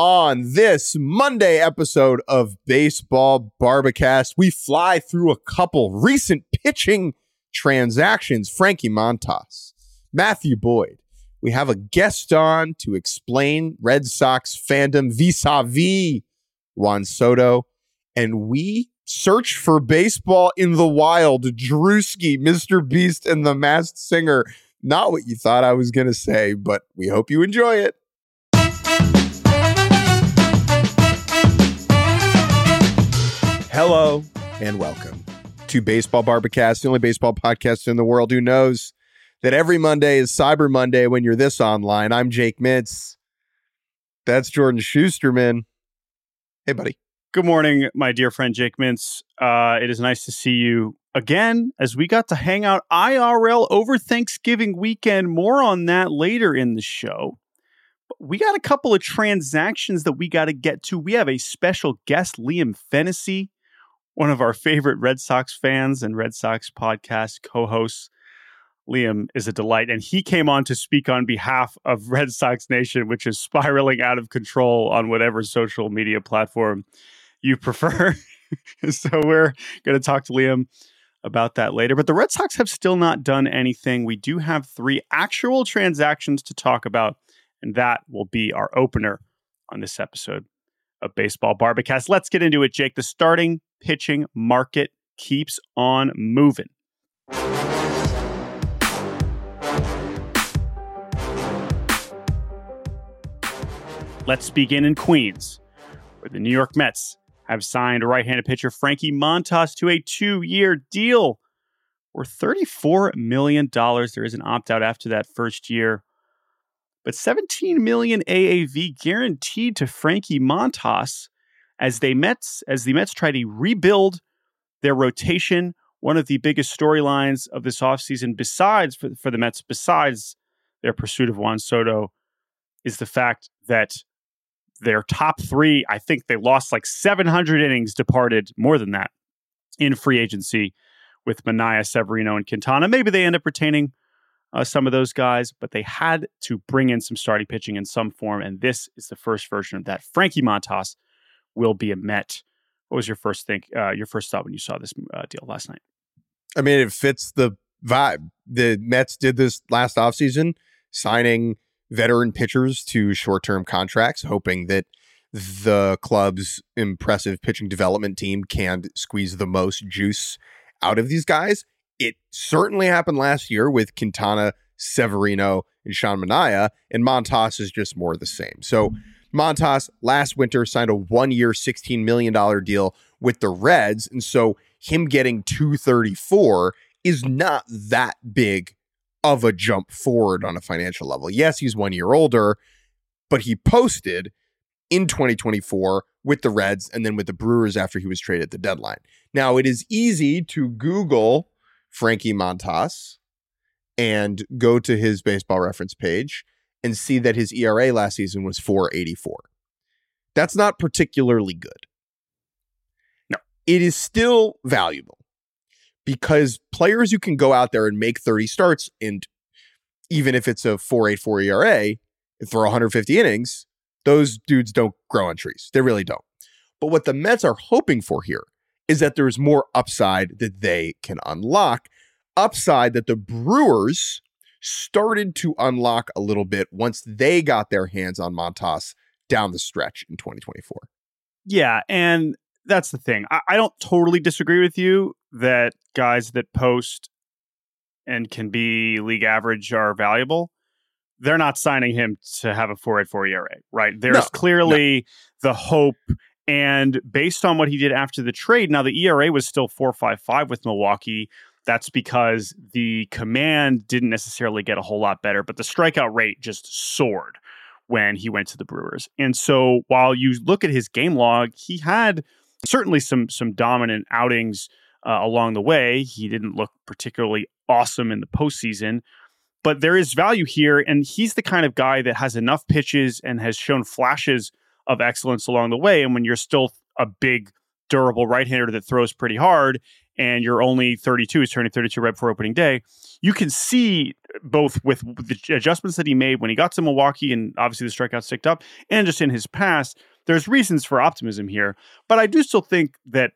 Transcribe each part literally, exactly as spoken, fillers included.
On this Monday episode of Baseball Barbacast, we fly through a couple recent pitching transactions. Frankie Montas, Matthew Boyd. We have a guest on to explain Red Sox fandom vis-a-vis Juan Soto. And we search for baseball in the wild. Drewski, Mister Beast, and the Masked Singer. Not what you thought I was going to say, but we hope you enjoy it. Hello and welcome to Baseball Barbacast, the only baseball podcast in the world who knows that every Monday is Cyber Monday when you're this online. I'm Jake Mintz. That's Jordan Schusterman. Hey, buddy. Good morning, my dear friend Jake Mintz. Uh, it is nice to see you again as we got to hang out I R L over Thanksgiving weekend. More on that later in the show. But we got a couple of transactions that we got to get to. We have a special guest, Liam Fennessy, one of our favorite Red Sox fans and Red Sox podcast co-hosts. Liam is a delight, and he came on to speak on behalf of Red Sox Nation, which is spiraling out of control on whatever social media platform you prefer. So we're going to talk to Liam about that later. But the Red Sox have still not done anything. We do have three actual transactions to talk about, and that will be our opener on this episode of Baseball Barbacast. Let's get into it, Jake. The starting pitching market keeps on moving. Let's begin in Queens, where the New York Mets have signed right-handed pitcher Frankie Montas to a two-year deal worth thirty-four million dollars. There is an opt-out after that first year, but seventeen million dollars A A V guaranteed to Frankie Montas as they Mets as the Mets try to rebuild their rotation. One of the biggest storylines of this offseason, besides for, for the Mets, besides their pursuit of Juan Soto, is the fact that their top three, I think they lost like seven hundred innings, departed more than that in free agency with Manaea, Severino, and Quintana. Maybe they end up retaining uh, some of those guys, but they had to bring in some starting pitching in some form, and this is the first version of that. Frankie Montas will be a Met. What was your first think? Uh, your first thought when you saw this uh, deal last night? I mean, it fits the vibe. The Mets did this last offseason, signing veteran pitchers to short-term contracts, hoping that the club's impressive pitching development team can squeeze the most juice out of these guys. It certainly happened last year with Quintana, Severino, and Sean Manaea, and Montas is just more of the same. So Montas last winter signed a one-year, sixteen million dollars deal with the Reds, and so him getting two thirty-four is not that big of a jump forward on a financial level. Yes, he's one year older, but he posted in twenty twenty-four with the Reds and then with the Brewers after he was traded at the deadline. Now, it is easy to Google Frankie Montas and go to his baseball reference page and see that his E R A last season was four eighty-four. That's not particularly good. No, it is still valuable, because players who can go out there and make thirty starts, and even if it's a four eighty-four E R A and throw one hundred fifty innings, those dudes don't grow on trees. They really don't. But what the Mets are hoping for here is that there's more upside that they can unlock. Upside that the Brewers started to unlock a little bit once they got their hands on Montas down the stretch in twenty twenty-four. Yeah, and that's the thing. I, I don't totally disagree with you that guys that post and can be league average are valuable. They're not signing him to have a four eighty-four E R A, right? There's no, clearly no. the hope, and based on what he did after the trade, now the E R A was still four fifty-five with Milwaukee. That's because the command didn't necessarily get a whole lot better, but the strikeout rate just soared when he went to the Brewers. And so while you look at his game log, he had certainly some some dominant outings uh, along the way. He didn't look particularly awesome in the postseason, but there is value here. And he's the kind of guy that has enough pitches and has shown flashes of excellence along the way. And when you're still a big durable right-hander that throws pretty hard, and you're only thirty-two, he's turning thirty-two right before opening day, you can see both with the adjustments that he made when he got to Milwaukee, and obviously the strikeouts ticked up, and just in his past, there's reasons for optimism here. But I do still think that,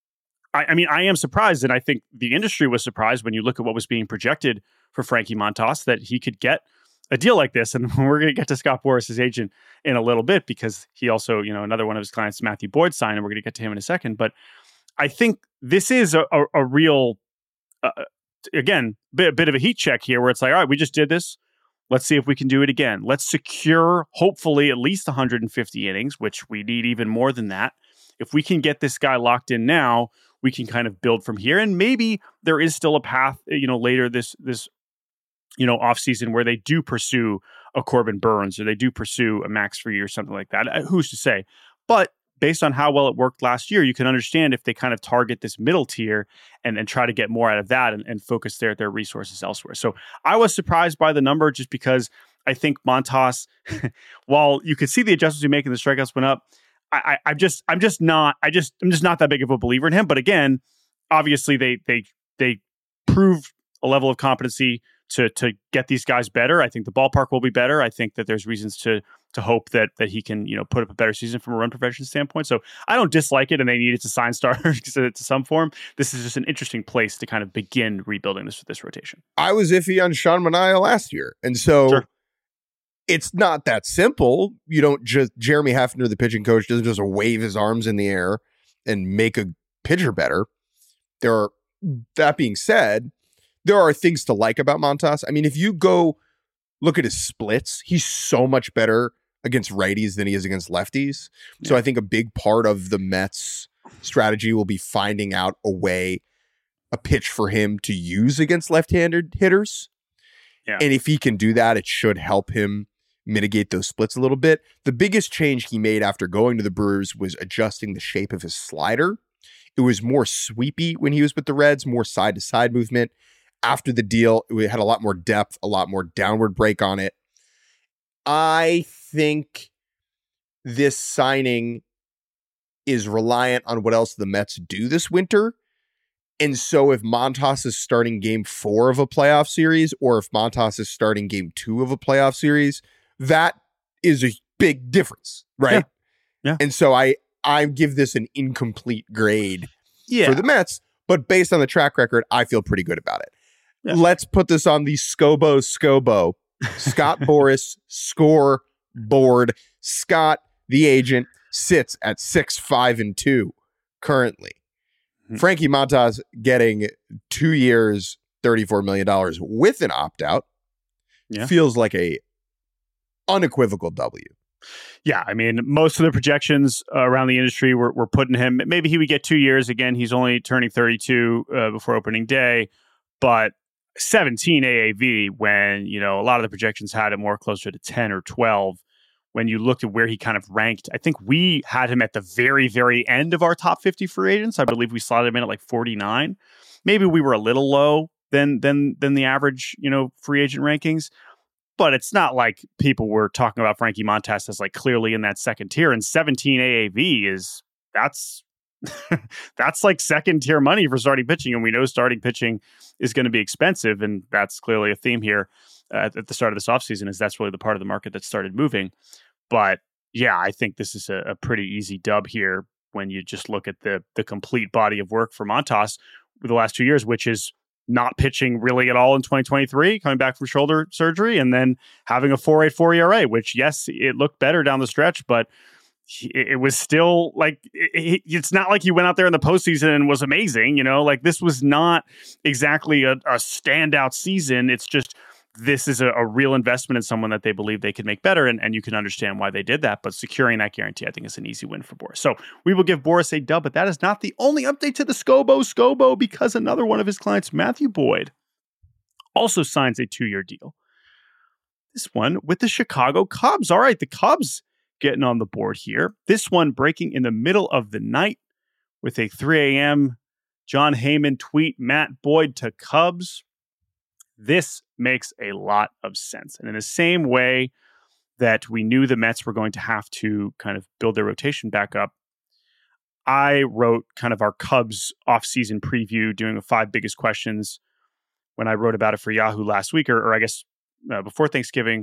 I, I mean, I am surprised, and I think the industry was surprised when you look at what was being projected for Frankie Montas, that he could get a deal like this. And we're going to get to Scott Boras, his agent, in a little bit, because he also, you know, another one of his clients, Matthew Boyd, signed, and we're going to get to him in a second. But I think this is a, a, a real, uh, again, bit, a bit of a heat check here, where it's like, all right, we just did this. Let's see if we can do it again. Let's secure, hopefully, at least one hundred fifty innings, which we need even more than that. If we can get this guy locked in now, we can kind of build from here. And maybe there is still a path, you know, later this, this, you know, offseason where they do pursue a Corbin Burns, or they do pursue a Max Fried or something like that. Who's to say? But based on how well it worked last year, you can understand if they kind of target this middle tier and, and try to get more out of that, and, and focus their, their resources elsewhere. So I was surprised by the number, just because I think Montas, while you could see the adjustments we make and the strikeouts went up, I, I, I'm just, I'm just not, I just, I'm just not that big of a believer in him. But again, obviously they, they, they proved a level of competency to, to get these guys better. I think the ballpark will be better. I think that there's reasons to, to hope that, that he can, you know, put up a better season from a run prevention standpoint. So I don't dislike it, and they needed to sign starters to, to some form. This is just an interesting place to kind of begin rebuilding this, this rotation. I was iffy on Sean Manaea last year. And so Sure. It's not that simple. You don't just, Jeremy Hefner, the pitching coach, doesn't just wave his arms in the air and make a pitcher better. There are, that being said, there are things to like about Montas. I mean, if you go look at his splits, he's so much better against righties than he is against lefties. Yeah. So I think a big part of the Mets strategy will be finding out a way, a pitch for him to use against left-handed hitters. Yeah. And if he can do that, it should help him mitigate those splits a little bit. The biggest change he made after going to the Brewers was adjusting the shape of his slider. It was more sweepy when he was with the Reds, more side-to-side movement. After the deal, it had a lot more depth, a lot more downward break on it. I think this signing is reliant on what else the Mets do this winter. And so if Montas is starting game four of a playoff series, or if Montas is starting game two of a playoff series, that is a big difference, right? Yeah. yeah. And so I, I give this an incomplete grade yeah. for the Mets, but based on the track record, I feel pretty good about it. Yeah. Let's put this on the Scobo Scobo. Scott Boras score board. Scott, the agent, sits at six, five, and two currently. Mm-hmm. Frankie Montas getting two years, thirty-four million dollars with an opt-out yeah. feels like a unequivocal W. Yeah, I mean, most of the projections uh, around the industry were, were putting him, maybe he would get two years. Again, he's only turning thirty-two uh, before opening day, but seventeen A A V when, you know, a lot of the projections had it more closer to ten or twelve. When you looked at where he kind of ranked, I think we had him at the very, very end of our top fifty free agents. I believe we slotted him in at like forty-nine. Maybe we were a little low than than than the average, you know, free agent rankings. But it's not like people were talking about Frankie Montas as like clearly in that second tier. And seventeen A A V is, that's that's like second tier money for starting pitching. And we know starting pitching is going to be expensive. And that's clearly a theme here uh, at the start of this offseason, is that's really the part of the market that started moving. But yeah, I think this is a, a pretty easy dub here when you just look at the the complete body of work for Montas for the last two years, which is not pitching really at all in twenty twenty-three, coming back from shoulder surgery, and then having a four point eight four E R A, which, yes, it looked better down the stretch, but it was still like, it, it's not like he went out there in the postseason and was amazing, you know, like this was not exactly a, a standout season. It's just, this is a, a real investment in someone that they believe they can make better. And, and you can understand why they did that, but securing that guarantee, I think, is an easy win for Boras. So we will give Boras a dub, but that is not the only update to the Scobo Scobo, because another one of his clients, Matthew Boyd, also signs a two-year deal. This one with the Chicago Cubs. All right, the Cubs getting on the board here. This one breaking in the middle of the night with a three a.m. John Heyman tweet, Matt Boyd to Cubs. This makes a lot of sense. And in the same way that we knew the Mets were going to have to kind of build their rotation back up, I wrote kind of our Cubs offseason preview, doing the five biggest questions when I wrote about it for Yahoo last week, or, or I guess uh, before Thanksgiving.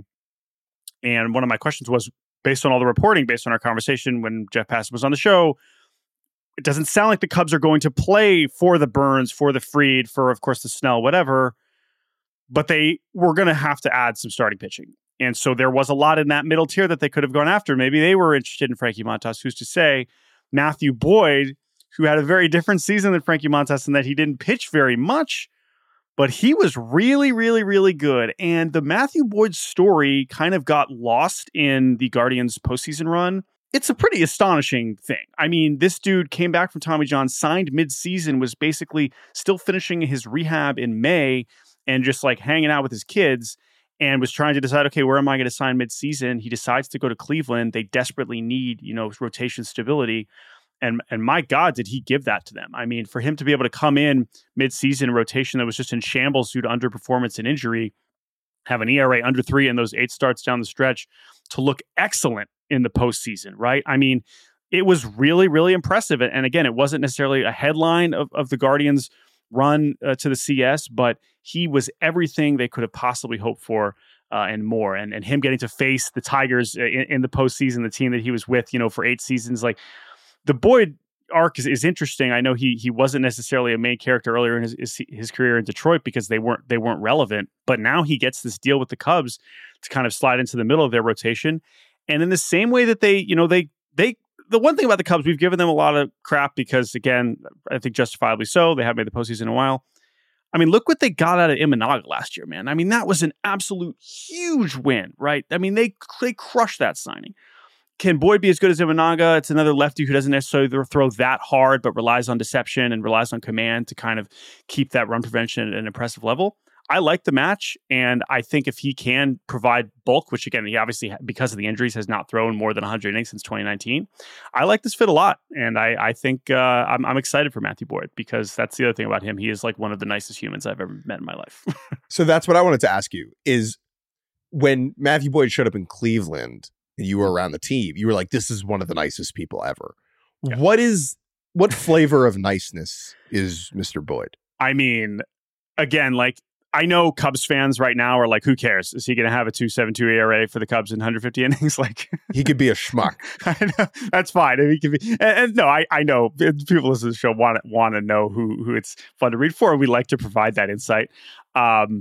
And one of my questions was, based on all the reporting, based on our conversation when Jeff Passan was on the show, it doesn't sound like the Cubs are going to play for the Burns, for the Fried, for, of course, the Snell, whatever. But they were going to have to add some starting pitching. And so there was a lot in that middle tier that they could have gone after. Maybe they were interested in Frankie Montas. Who's to say? Matthew Boyd, who had a very different season than Frankie Montas in that he didn't pitch very much, but he was really, really, really good. And the Matthew Boyd story kind of got lost in the Guardians postseason run. It's a pretty astonishing thing. I mean, this dude came back from Tommy John, signed mid-season, was basically still finishing his rehab in May and just like hanging out with his kids, and was trying to decide, okay, where am I going to sign mid-season? He decides to go to Cleveland. They desperately need, you know, rotation stability. And and my God, did he give that to them? I mean, for him to be able to come in mid-season rotation that was just in shambles due to underperformance and injury, have an E R A under three in those eight starts down the stretch, to look excellent in the postseason, right? I mean, it was really, really impressive. And again, it wasn't necessarily a headline of, of the Guardians' run uh, to the C S, but he was everything they could have possibly hoped for uh, and more. And and him getting to face the Tigers in, in the postseason, the team that he was with, you know, for eight seasons, like the Boyd arc is, is interesting. I know he he wasn't necessarily a main character earlier in his, his his career in Detroit because they weren't they weren't relevant, but now he gets this deal with the Cubs to kind of slide into the middle of their rotation. And in the same way that they, you know, they they the one thing about the Cubs, we've given them a lot of crap because, again, I think justifiably so. They haven't made the postseason in a while. I mean, look what they got out of Imanaga last year, man. I mean, that was an absolute huge win, right? I mean, they they crushed that signing. Can Boyd be as good as Imanaga? It's another lefty who doesn't necessarily throw that hard, but relies on deception and relies on command to kind of keep that run prevention at an impressive level. I like the match, and I think if he can provide bulk, which again, he obviously, because of the injuries, has not thrown more than one hundred innings since twenty nineteen. I like this fit a lot, and I, I think uh, I'm, I'm excited for Matthew Boyd because that's the other thing about him. He is like one of the nicest humans I've ever met in my life. So that's what I wanted to ask you, is when Matthew Boyd showed up in Cleveland and you were around the team, you were like, this is one of the nicest people ever. Yeah. What is, what flavor of niceness is Mister Boyd? I mean, again, like, I know Cubs fans right now are like, who cares? Is he going to have a two point seven two E R A for the Cubs in one hundred fifty innings? Like, he could be a schmuck. I know, that's fine. I mean, he could be, and, and no, I, I know people listening to the show want to want to know who who it's fun to read for, and we like to provide that insight. Um,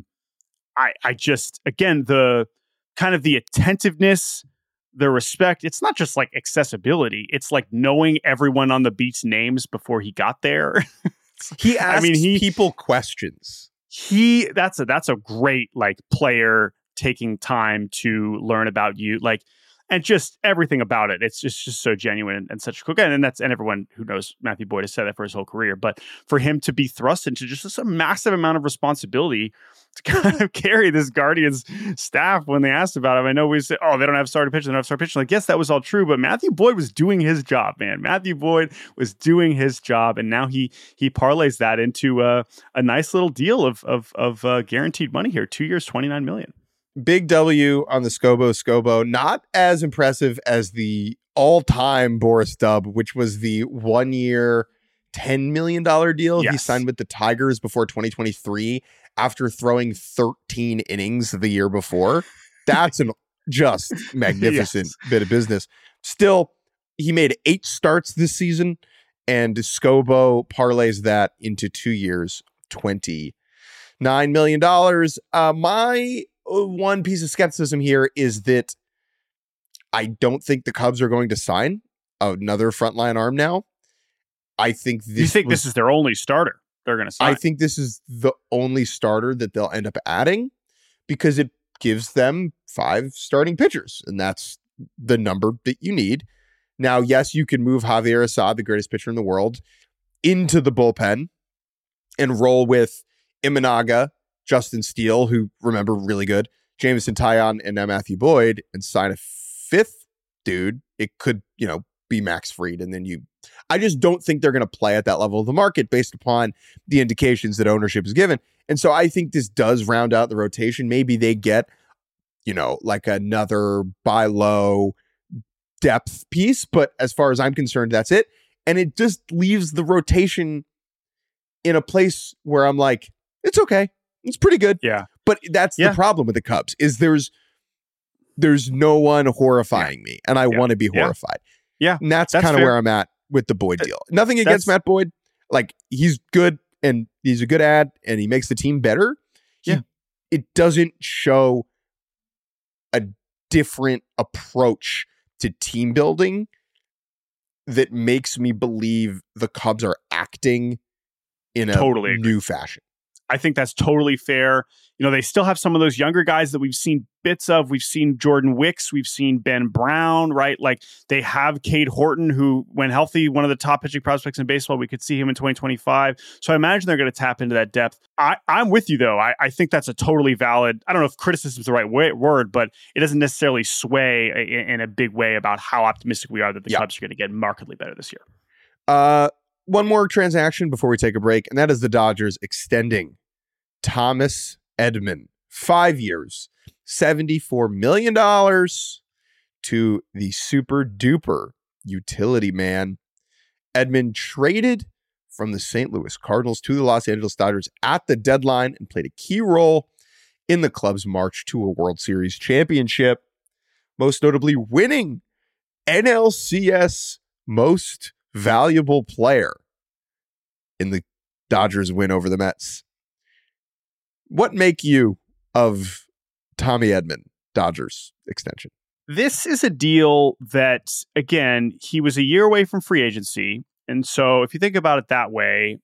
I I just again the kind of the attentiveness, the respect. It's not just like accessibility. It's like knowing everyone on the beat's names before he got there. He asks I mean, he, people questions. He that's a that's a great like player taking time to learn about you, like, and just everything about it. It's just just so genuine and, and such a cool guy. And that's and everyone who knows Matthew Boyd has said that for his whole career. But for him to be thrust into just, just a massive amount of responsibility to kind of carry this Guardians staff when they asked about him. I know we said, oh, they don't have starting pitchers, they don't have starting pitchers. Like, yes, that was all true, but Matthew Boyd was doing his job, man. Matthew Boyd was doing his job, and now he he parlays that into uh, a nice little deal of of of uh, guaranteed money here, two years, twenty-nine million dollars. Big W on the Scobo Scobo. Not as impressive as the all-time Boris Dub, which was the one-year, ten million dollars deal yes. he signed with the Tigers before twenty twenty-three. After throwing thirteen innings the year before. That's an just magnificent yes. bit of business. Still, he made eight starts this season, and Scobo parlays that into two years, twenty-nine million dollars. Uh, my one piece of skepticism here is that I don't think the Cubs are going to sign another frontline arm now. I think this You think was, this is their only starter? They're going to sign. I think this is the only starter that they'll end up adding because it gives them five starting pitchers, and that's the number that you need. Now, yes, you can move Javier Assad, the greatest pitcher in the world, into the bullpen and roll with Imanaga, Justin Steele, who, remember, really good, Jameson Taillon, and now Matthew Boyd, and sign a fifth dude. It could, you know, be Max Fried, and then you I just don't think they're going to play at that level of the market based upon the indications that ownership is given. And so I think this does round out the rotation. Maybe they get, you know, like another buy low depth piece, but as far as I'm concerned, that's it. And it just leaves the rotation in a place where I'm like, it's okay. It's pretty good. Yeah. But that's yeah. the problem with the Cubs is there's there's no one horrifying yeah. me. And I yeah. want to be horrified. Yeah. And that's, that's kind of where I'm at with the Boyd deal. Nothing against Matt Boyd. Like, he's good and he's a good ad and he makes the team better. He, yeah. It doesn't show a different approach to team building that makes me believe the Cubs are acting in a totally new fashion. I think that's totally fair. You know, they still have some of those younger guys that we've seen bits of. We've seen Jordan Wicks. We've seen Ben Brown, right? Like, they have Cade Horton, who, when healthy, one of the top pitching prospects in baseball. We could see him in twenty twenty-five. So I imagine they're going to tap into that depth. I, I'm with you, though. I, I think that's a totally valid, I don't know if criticism is the right way, word, but it doesn't necessarily sway in, in a big way about how optimistic we are that the yeah. Cubs are going to get markedly better this year. Uh, one more transaction before we take a break, and that is the Dodgers extending Thomas Edman, five years, seventy-four million dollars to the super duper utility man. Edman traded from the Saint Louis Cardinals to the Los Angeles Dodgers at the deadline and played a key role in the club's march to a World Series championship, most notably winning N L C S Most Valuable Player in the Dodgers win over the Mets. What make you of Tommy Edman, Dodgers extension? This is a deal that, again, he was a year away from free agency. And so if you think about it that way,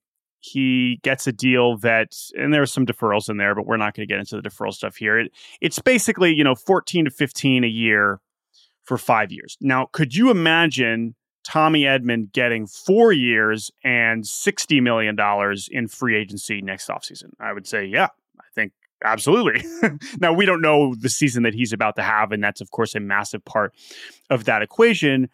he gets a deal that, and there are some deferrals in there, but we're not going to get into the deferral stuff here. It, it's basically, you know, fourteen to fifteen a year for five years. Now, could you imagine Tommy Edman getting four years and sixty million dollars in free agency next offseason? I would say, yeah, I think absolutely. Now, we don't know the season that he's about to have, and that's, of course, a massive part of that equation.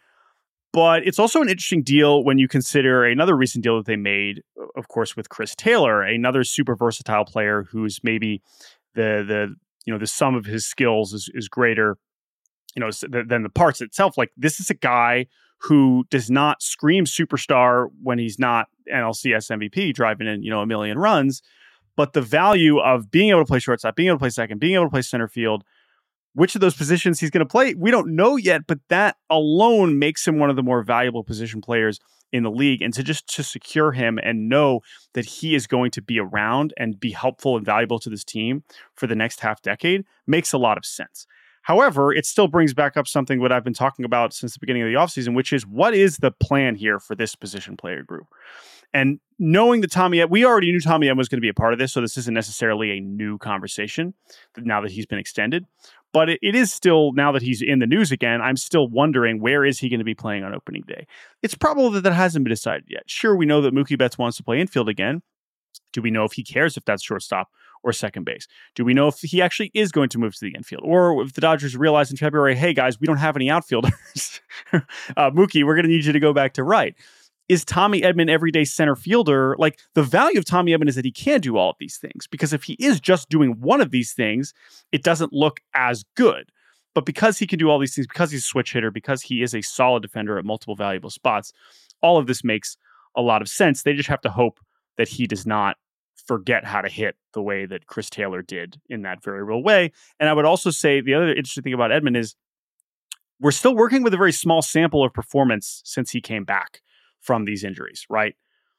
But it's also an interesting deal when you consider another recent deal that they made, of course, with Chris Taylor, another super versatile player who's maybe the the you know the sum of his skills is is greater, you know, than the parts itself. Like, this is a guy who does not scream superstar when he's not N L C S M V P driving in, you know, a million runs. But the value of being able to play shortstop, being able to play second, being able to play center field, which of those positions he's going to play, we don't know yet, but that alone makes him one of the more valuable position players in the league. And to just to secure him and know that he is going to be around and be helpful and valuable to this team for the next half decade makes a lot of sense. However, it still brings back up something that I've been talking about since the beginning of the offseason, which is, what is the plan here for this position player group? And knowing that Tommy, we already knew Tommy M was going to be a part of this, so this isn't necessarily a new conversation now that he's been extended. But it, it is still, now that he's in the news again, I'm still wondering, where is he going to be playing on opening day? It's probable that that hasn't been decided yet. Sure, we know that Mookie Betts wants to play infield again. Do we know if he cares if that's shortstop or second base? Do we know if he actually is going to move to the infield? Or if the Dodgers realize in February, hey guys, we don't have any outfielders. uh, Mookie, we're going to need you to go back to right. Is Tommy Edman everyday center fielder? Like, the value of Tommy Edman is that he can do all of these things, because if he is just doing one of these things, it doesn't look as good. But because he can do all these things, because he's a switch hitter, because he is a solid defender at multiple valuable spots, all of this makes a lot of sense. They just have to hope that he does not forget how to hit the way that Chris Taylor did in that very real way. And I would also say the other interesting thing about Edman is we're still working with a very small sample of performance since he came back from these injuries, right?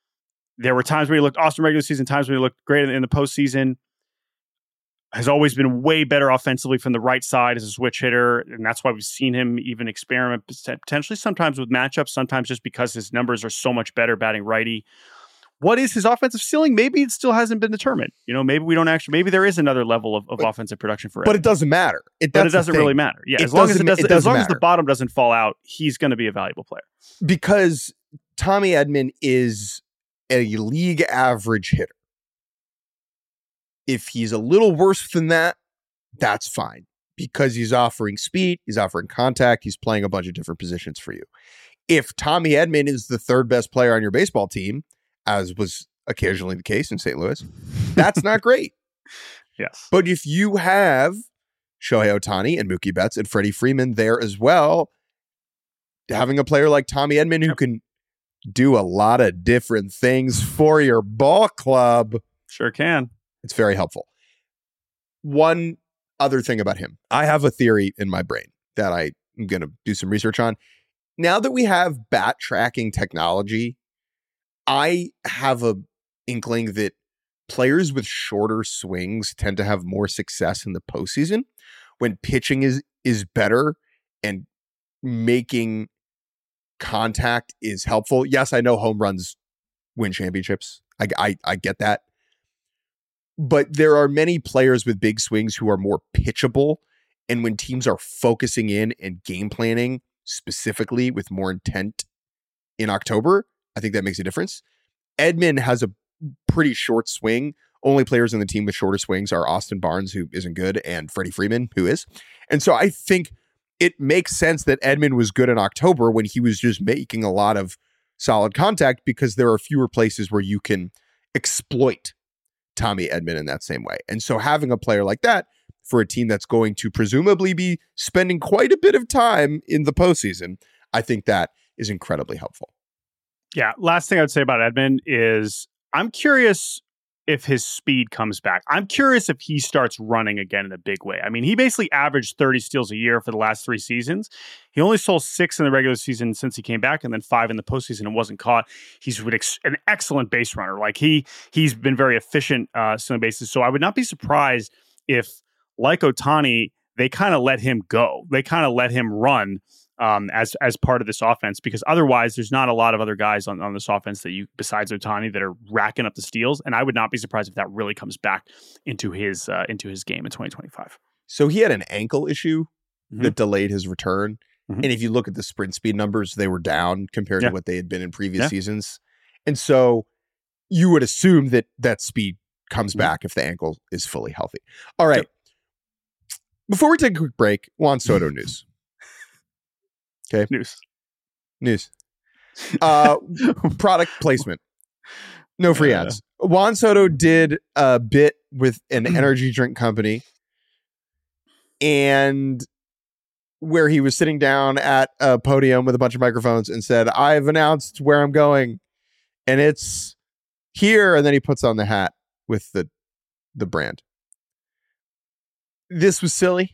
There were times where he looked awesome regular season, times when he looked great in the postseason. Has always been way better offensively from the right side as a switch hitter, and that's why we've seen him even experiment potentially sometimes with matchups, sometimes just because his numbers are so much better batting righty. What is his offensive ceiling? Maybe it still hasn't been determined. You know, maybe we don't actually, maybe there is another level of, of but, offensive production for him. But it doesn't matter. It, but it doesn't really matter. Yeah, it as long as it doesn't, it doesn't as long matter. as the bottom doesn't fall out, he's going to be a valuable player. Because Tommy Edman is a league average hitter. If he's a little worse than that, that's fine, because he's offering speed, he's offering contact, he's playing a bunch of different positions for you. If Tommy Edman is the third best player on your baseball team, as was occasionally the case in Saint Louis, that's not great. Yes. But if you have Shohei Ohtani and Mookie Betts and Freddie Freeman there as well, having a player like Tommy Edman who can do a lot of different things for your ball club. Sure can. It's very helpful. One other thing about him. I have a theory in my brain that I am going to do some research on. Now that we have bat tracking technology, I have a inkling that players with shorter swings tend to have more success in the postseason when pitching is is better and making contact is helpful. Yes, I know home runs win championships. I, I, I get that. But there are many players with big swings who are more pitchable. And when teams are focusing in and game planning specifically with more intent in October, I think that makes a difference. Edman has a pretty short swing. Only players in the team with shorter swings are Austin Barnes, who isn't good, and Freddie Freeman, who is. And so I think it makes sense that Edman was good in October when he was just making a lot of solid contact, because there are fewer places where you can exploit Tommy Edman in that same way. And so having a player like that for a team that's going to presumably be spending quite a bit of time in the postseason, I think that is incredibly helpful. Yeah. Last thing I'd say about Edman is I'm curious if his speed comes back. I'm curious if he starts running again in a big way. I mean, he basically averaged thirty steals a year for the last three seasons. He only stole six in the regular season since he came back, and then five in the postseason and wasn't caught. He's an excellent base runner. Like he, he's been very efficient uh, stealing bases. So I would not be surprised if, like Ohtani, they kind of let him go. They kind of let him run Um, as as part of this offense, because otherwise there's not a lot of other guys on, on this offense that you, besides Ohtani, that are racking up the steals. And I would not be surprised if that really comes back into his uh, into his game in twenty twenty-five. So he had an ankle issue mm-hmm. that delayed his return. Mm-hmm. And if you look at the sprint speed numbers, they were down compared yeah. to what they had been in previous yeah. seasons. And so you would assume that that speed comes mm-hmm. back if the ankle is fully healthy. All right. So, before we take a quick break, Juan Soto news. Okay. News. News. Uh, product placement. No free ads. Uh, Juan Soto did a bit with an energy drink company, and where he was sitting down at a podium with a bunch of microphones and said, I've announced where I'm going, and it's here. And then he puts on the hat with the the brand. This was silly.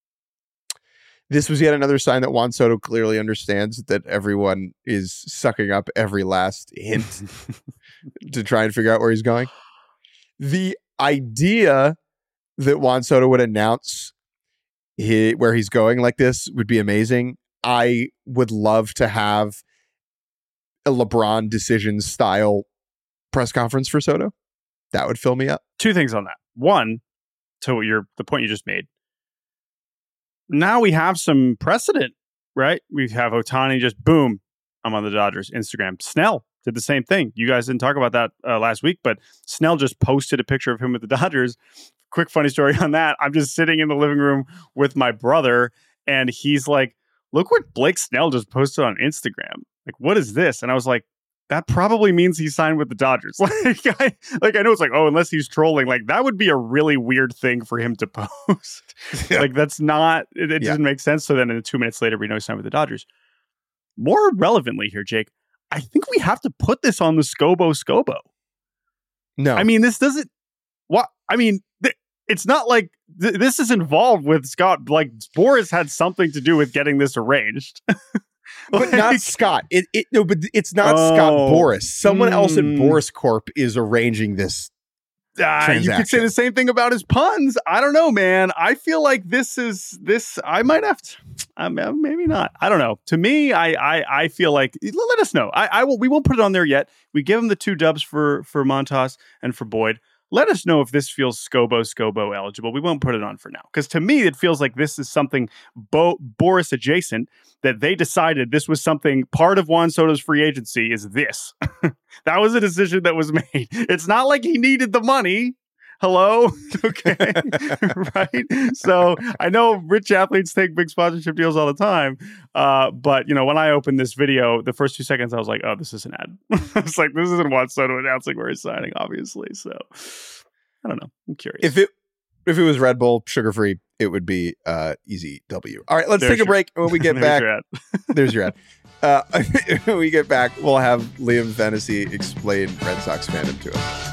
This was yet another sign that Juan Soto clearly understands that everyone is sucking up every last hint to try and figure out where he's going. The idea that Juan Soto would announce he, where he's going like this would be amazing. I would love to have a LeBron decisions style press conference for Soto. That would fill me up. Two things on that. One, to your the point you just made. Now we have some precedent, right? We have Ohtani just, boom, I'm on the Dodgers Instagram. Snell did the same thing. You guys didn't talk about that uh, last week, but Snell just posted a picture of him with the Dodgers. Quick funny story on that. I'm just sitting in the living room with my brother, and he's like, look what Blake Snell just posted on Instagram. Like, what is this? And I was like, that probably means he signed with the Dodgers. Like I, like, I know it's like, oh, unless he's trolling, like that would be a really weird thing for him to post. Yeah. Like that's not, it, it yeah. doesn't make sense. So then in two minutes later, we know he signed with the Dodgers. More relevantly here, Jake, I think we have to put this on the Scobo Scobo. No. I mean, this doesn't, what, I mean, th- it's not like th- this is involved with Scott, like Boras had something to do with getting this arranged. But not Scott. It, it no, but it's not oh, Scott Boras. Someone mm, else at Boras Corp is arranging this. Uh, you could say the same thing about his puns. I don't know, man. I feel like this is this. I might have to. Um, maybe not. I don't know. To me, I I, I feel like let us know. I, I will. We won't put it on there yet. We give him the two dubs for for Montas and for Boyd. Let us know if this feels Scobo Scobo eligible. We won't put it on for now. Because to me, it feels like this is something Bo- Boras adjacent, that they decided this was something part of Juan Soto's free agency is this. That was a decision that was made. It's not like he needed the money. Hello? Okay. Right? So I know rich athletes take big sponsorship deals all the time. Uh, but, you know, when I opened this video, the first two seconds, I was like, oh, this is an ad. I was like, this isn't Juan Soto announcing where he's signing, obviously. So I don't know. I'm curious. If it if it was Red Bull, sugar-free, it would be uh, easy W. All right, let's There's take a break. When we get there's back, your ad. there's your ad. Uh, when we get back, we'll have Liam Fennessy explain Red Sox fandom to us.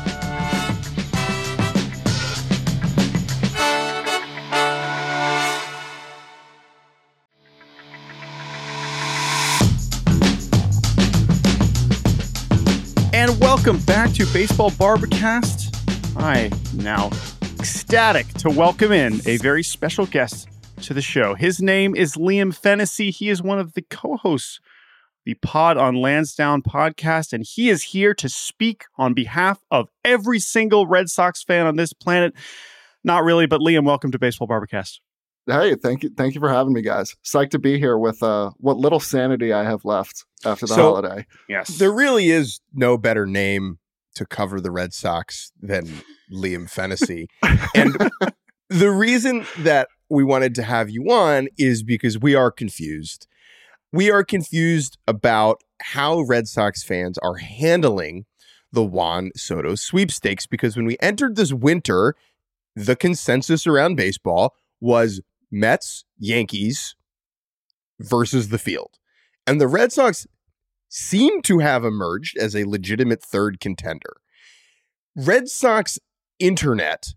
And welcome back to Baseball Barbercast. I now ecstatic to welcome in a very special guest to the show. His name is Liam Fennessy. He is one of the co-hosts of the Pod on Lansdowne podcast, and he is here to speak on behalf of every single Red Sox fan on this planet. Not really, but Liam, welcome to Baseball Barbercast. Hey, thank you. Thank you for having me, guys. Psyched to be here with uh, what little sanity I have left after the So, holiday. Yes. There really is no better name to cover the Red Sox than Liam Fennessy. And the reason that we wanted to have you on is because we are confused. We are confused about how Red Sox fans are handling the Juan Soto sweepstakes, because when we entered this winter, the consensus around baseball was Mets, Yankees versus the field. And the Red Sox seem to have emerged as a legitimate third contender. Red Sox internet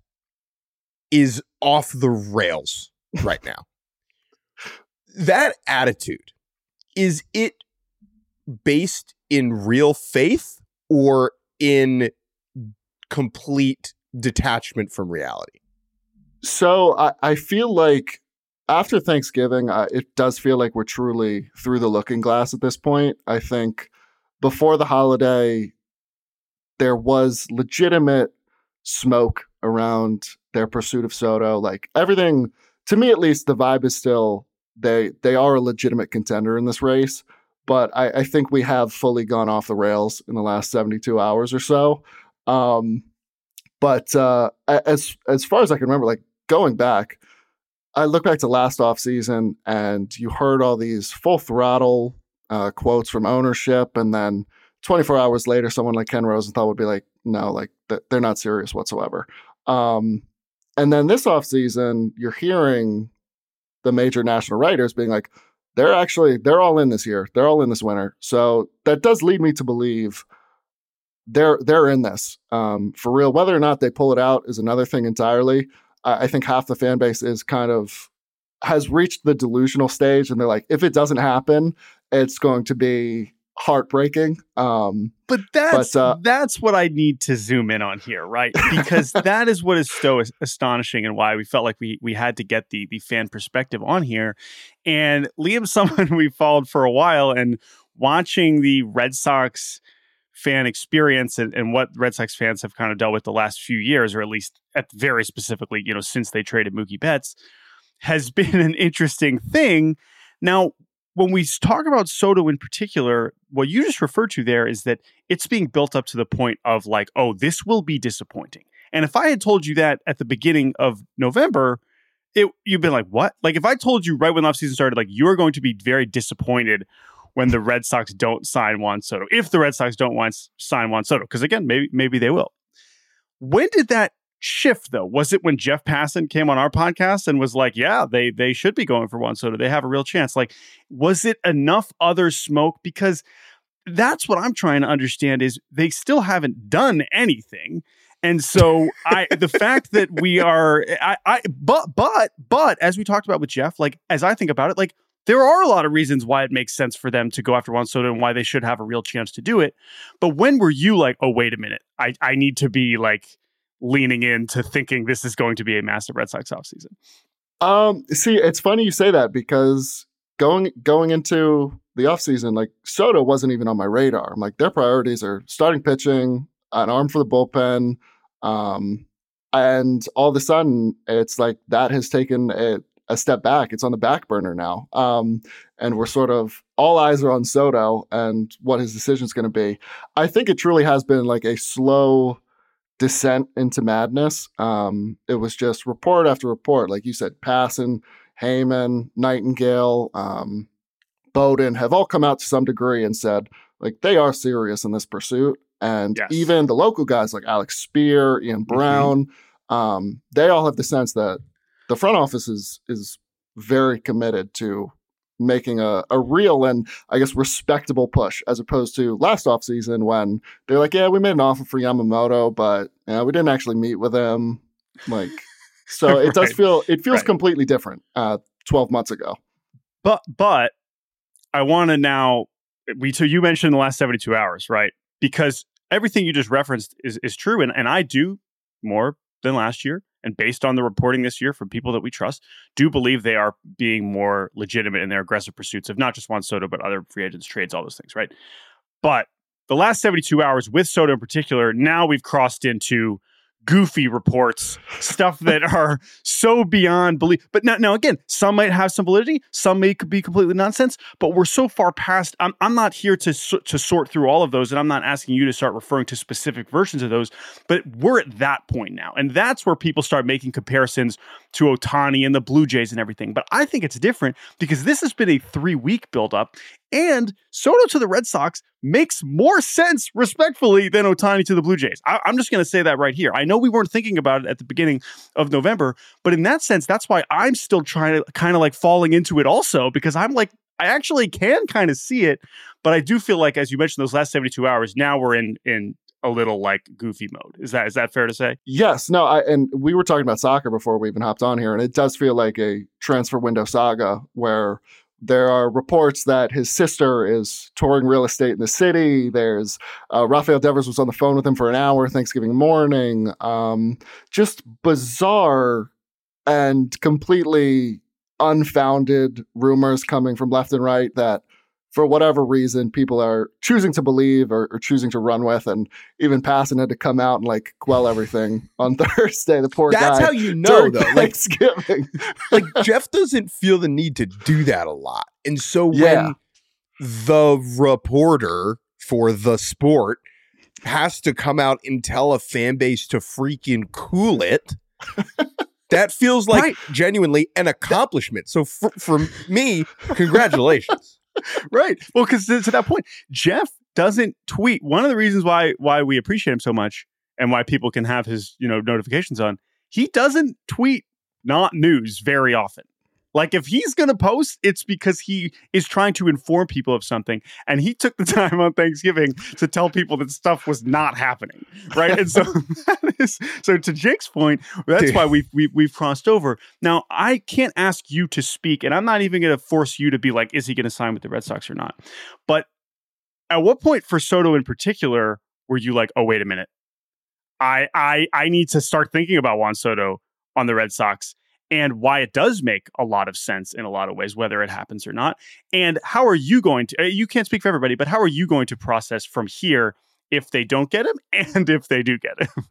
is off the rails right now. That attitude, is it based in real faith or in complete detachment from reality? So I, I feel like after Thanksgiving, uh, it does feel like we're truly through the looking glass at this point. I think before the holiday, there was legitimate smoke around their pursuit of Soto. Like everything, to me at least, the vibe is still they they are a legitimate contender in this race. But I, I think we have fully gone off the rails in the last seventy-two hours or so. Um, but uh, as as far as I can remember, like going back, I look back to last offseason and you heard all these full throttle uh, quotes from ownership. And then twenty-four hours later, someone like Ken Rosenthal would be like, no, like th- they're not serious whatsoever. Um, and then this offseason, you're hearing the major national writers being like, they're actually, they're all in this year. They're all in this winter. So that does lead me to believe they're, they're in this um, for real. Whether or not they pull it out is another thing entirely. I think half the fan base is kind of has reached the delusional stage, and they're like, if it doesn't happen, it's going to be heartbreaking. Um, But that's But, uh, that's what I need to zoom in on here, right? Because that is what is so as- astonishing, and why we felt like we we had to get the the fan perspective on here. And Liam's someone we followed for a while, and watching the Red Sox fan experience and, and what Red Sox fans have kind of dealt with the last few years, or at least at very specifically, you know, since they traded Mookie Betts, has been an interesting thing. Now, when we talk about Soto in particular, what you just referred to there is that it's being built up to the point of like, oh, this will be disappointing. And if I had told you that at the beginning of November, it you've been like, what? Like if I told you right when the offseason started, like you're going to be very disappointed when the Red Sox don't sign Juan Soto, if the Red Sox don't want sign Juan Soto, because again, maybe maybe they will. When did that shift though? Was it when Jeff Passan came on our podcast and was like, yeah, they they should be going for Juan Soto. They have a real chance. Like, was it enough other smoke? Because that's what I'm trying to understand is they still haven't done anything. And so I the fact that we are I I but but but as we talked about with Jeff, like as I think about it, like there are a lot of reasons why it makes sense for them to go after Juan Soto and why they should have a real chance to do it. But when were you like, oh, wait a minute, I, I need to be like leaning into thinking this is going to be a massive Red Sox offseason? Um, see, it's funny you say that because going going into the offseason, like Soto wasn't even on my radar. I'm like, their priorities are starting pitching, an arm for the bullpen. Um, and all of a sudden, it's like that has taken a, a step back. It's on the back burner now. Um, and we're sort of, all eyes are on Soto and what his decision is going to be. I think it truly has been like a slow descent into madness. Um, it was just report after report. Like you said, Passan, Heyman, Nightingale, um, Bowden have all come out to some degree and said, like, they are serious in this pursuit. And Yes. even the local guys like Alex Spear, Ian Brown, mm-hmm. um, they all have the sense that the front office is is very committed to making a, a real and I guess respectable push, as opposed to last offseason when they're like, yeah, we made an offer for Yamamoto, but you know, we didn't actually meet with him. Like, so it right. does feel, it feels right. completely different uh, twelve months ago. But, but I want to now, we, so you mentioned the last seventy-two hours, right? Because everything you just referenced is, is true. And, and I do more than last year. And based on the reporting this year from people that we trust, do believe they are being more legitimate in their aggressive pursuits of not just Juan Soto, but other free agents, trades, all those things, right? But the last seventy-two hours with Soto in particular, now we've crossed into goofy reports, stuff that are so beyond belief. But now, now again, some might have some validity, some may be completely nonsense, but we're so far past, I'm, I'm not here to, to sort through all of those, and I'm not asking you to start referring to specific versions of those, but we're at that point now. And that's where people start making comparisons to Ohtani and the Blue Jays and everything. But I think it's different because this has been a three-week buildup, and Soto to the Red Sox makes more sense, respectfully, than Ohtani to the Blue Jays. I, I'm just going to say that right here. I know we weren't thinking about it at the beginning of November, but in that sense, that's why I'm still trying to kind of like falling into it also, because I'm like, I actually can kind of see it, but I do feel like, as you mentioned, those last seventy-two hours, now we're in in a little like goofy mode. Is that is that fair to say? Yes. No, I, and we were talking about soccer before we even hopped on here, and it does feel like a transfer window saga where there are reports that his sister is touring real estate in the city. There's uh, Rafael Devers was on the phone with him for an hour Thanksgiving morning. Um, just bizarre and completely unfounded rumors coming from left and right that for whatever reason, people are choosing to believe or, or choosing to run with. And even Passan had to come out and like quell everything on Thursday. The poor That's guy. That's how you know, though. Like, Thanksgiving. like Jeff doesn't feel the need to do that a lot. And so yeah. when the reporter for the sport has to come out and tell a fan base to freaking cool it, that feels like right. genuinely an accomplishment. So for, for me, congratulations. Right. Well, because to, to that point, Jeff doesn't tweet. One of the reasons why why we appreciate him so much and why people can have his, you know, notifications on, he doesn't tweet not news very often. Like if he's going to post, it's because he is trying to inform people of something. And he took the time on Thanksgiving to tell people that stuff was not happening. Right. And so that is, so to Jake's point, that's Dude. why we've, we've, we've crossed over. Now, I can't ask you to speak, and I'm not even going to force you to be like, is he going to sign with the Red Sox or not? But at what point for Soto in particular, were you like, oh, wait a minute. I, I, I need to start thinking about Juan Soto on the Red Sox, and why it does make a lot of sense in a lot of ways, whether it happens or not. And how are you going to, you can't speak for everybody, but how are you going to process from here if they don't get him and if they do get him?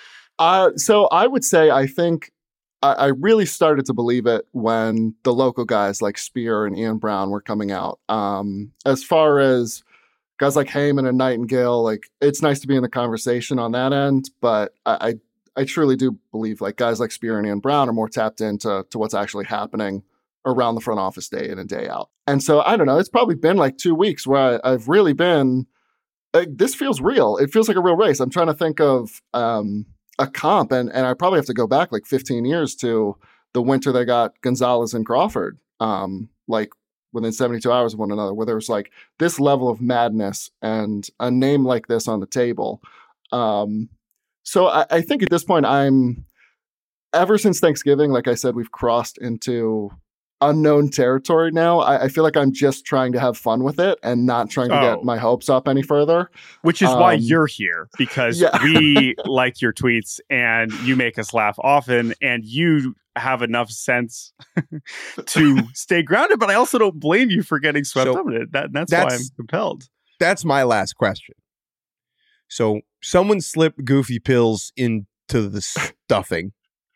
Uh, so I would say, I think I, I really started to believe it when the local guys like Spear and Ian Brown were coming out. Um, as far as guys like Heyman and Nightingale, like it's nice to be in the conversation on that end, but I, I I truly do believe like guys like Spear and Ian Brown are more tapped into to what's actually happening around the front office day in and day out. And so I don't know, it's probably been like two weeks where I, I've really been, like, this feels real. It feels like a real race. I'm trying to think of um, a comp, and, and I probably have to go back like fifteen years to the winter they got Gonzalez and Crawford, um, like within seventy-two hours of one another, where there was like this level of madness and a name like this on the table. Um, So I, I think at this point, I'm, ever since Thanksgiving, like I said, we've crossed into unknown territory now. I, I feel like I'm just trying to have fun with it and not trying to oh. get my hopes up any further. Which is um, why you're here, because yeah. we like your tweets and you make us laugh often, and you have enough sense to stay grounded. But I also don't blame you for getting swept so up in it. That, that's, that's why I'm compelled. That's my last question. So someone slipped goofy pills into the stuffing.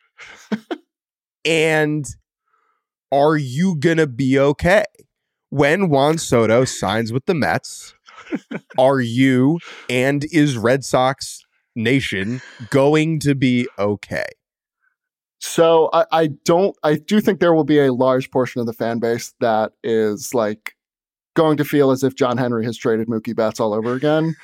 And are you going to be okay? When Juan Soto signs with the Mets, are you and is Red Sox Nation going to be okay? So I, I don't, I do think there will be a large portion of the fan base that is like going to feel as if John Henry has traded Mookie Betts all over again.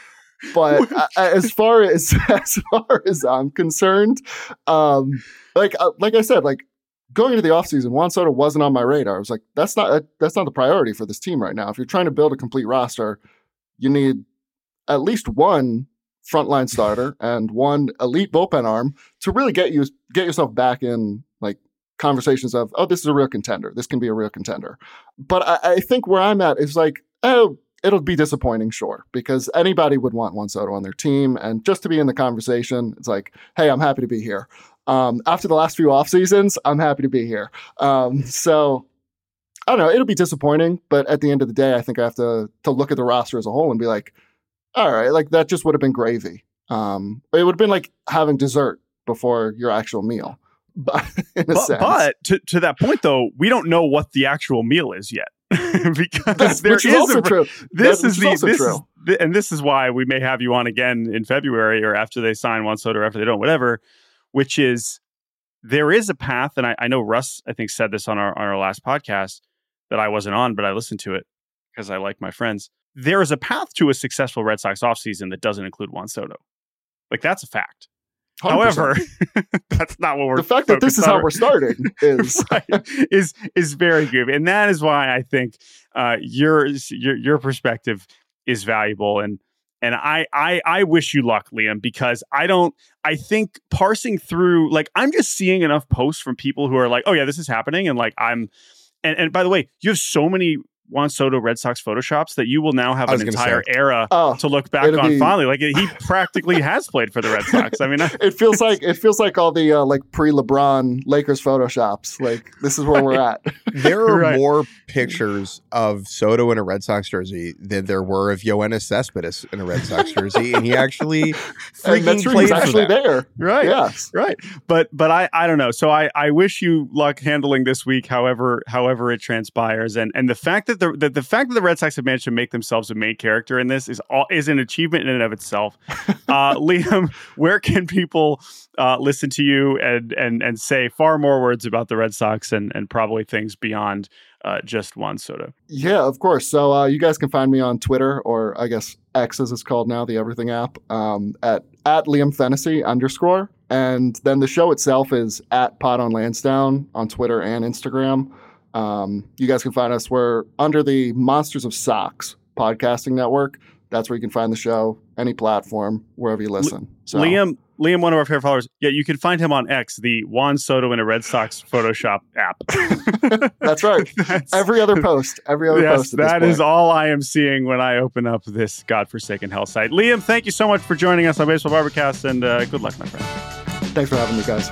But uh, as far as as far as I'm concerned, um, like uh, like I said, like going into the offseason, Juan Soto wasn't on my radar. I was like, that's not a, that's not the priority for this team right now. If you're trying to build a complete roster, you need at least one frontline starter and one elite bullpen arm to really get you get yourself back in like conversations of, oh, this is a real contender. This can be a real contender. But I, I think where I'm at is like, oh, it'll be disappointing, sure, because anybody would want Juan Soto on their team. And just to be in the conversation, it's like, hey, I'm happy to be here. Um, after the last few off seasons, I'm happy to be here. Um, so I don't know, it'll be disappointing, but at the end of the day, I think I have to to look at the roster as a whole and be like, all right, like that just would have been gravy. Um, it would have been like having dessert before your actual meal. But, in a but, sense. but to, to that point, though, we don't know what the actual meal is yet. because That's, there which is, is also a, true. This that, is the also this true. Is the, and this is why we may have you on again in February or after they sign Juan Soto or after they don't, whatever. Which is there is a path, and I, I know Russ I think said this on our on our last podcast that I wasn't on, but I listened to it because I like my friends. There is a path to a successful Red Sox offseason that doesn't include Juan Soto. Like that's a fact. one hundred percent. However, that's not what we're. The fact that this is on. how we're starting is right. is is very good, and that is why I think uh, your your your perspective is valuable. And and I I I wish you luck, Liam, because I don't. I think parsing through, like I'm just seeing enough posts from people who are like, oh yeah, this is happening, and like I'm. And and by the way, you have so many Juan Soto Red Sox photoshops that you will now have an entire say. era oh, to look back on be... fondly. Like he practically has played for the Red Sox. I mean, I... it feels like it feels like all the uh, like pre-LeBron Lakers photoshops. Like this is where we're at. There are right. more pictures of Soto in a Red Sox jersey than there were of Yoenis Cespedes in a Red Sox jersey, and he actually freaking played for actually them. there. Right. Yes. Right. But but I, I don't know. So I, I wish you luck handling this week, however however it transpires. And and the fact that the the, the fact that the Red Sox have managed to make themselves a main character in this is all is an achievement in and of itself. Uh, Liam, where can people uh, listen to you and and and say far more words about the Red Sox and and probably things beyond uh, just Juan Soto? Yeah, of course. So uh, you guys can find me on Twitter, or I guess X as it's called now, the Everything app, um, at at Liam Fennessy underscore. And then the show itself is at Pod on Lansdowne on Twitter and Instagram. Um, you guys can find us. We're under the Monsters of Sox podcasting network. That's where you can find the show, any platform, wherever you listen. So Liam, Liam, one of our favorite followers. Yeah, you can find him on X, the Juan Soto in a Red Sox Photoshop app. That's right. That's, every other post, every other yes, post. At that this is all I am seeing when I open up this godforsaken hell site. Liam, thank you so much for joining us on Baseball Barbercast, and uh, good luck, my friend. Thanks for having me, guys.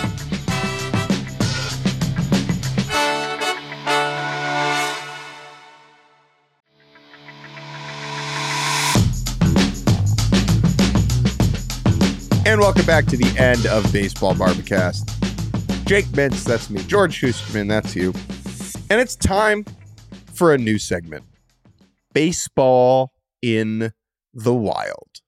And welcome back to the end of Baseball Barbacast. Jake Mintz, that's me. George Schusterman, that's you. And it's time for a new segment. Baseball in the Wild.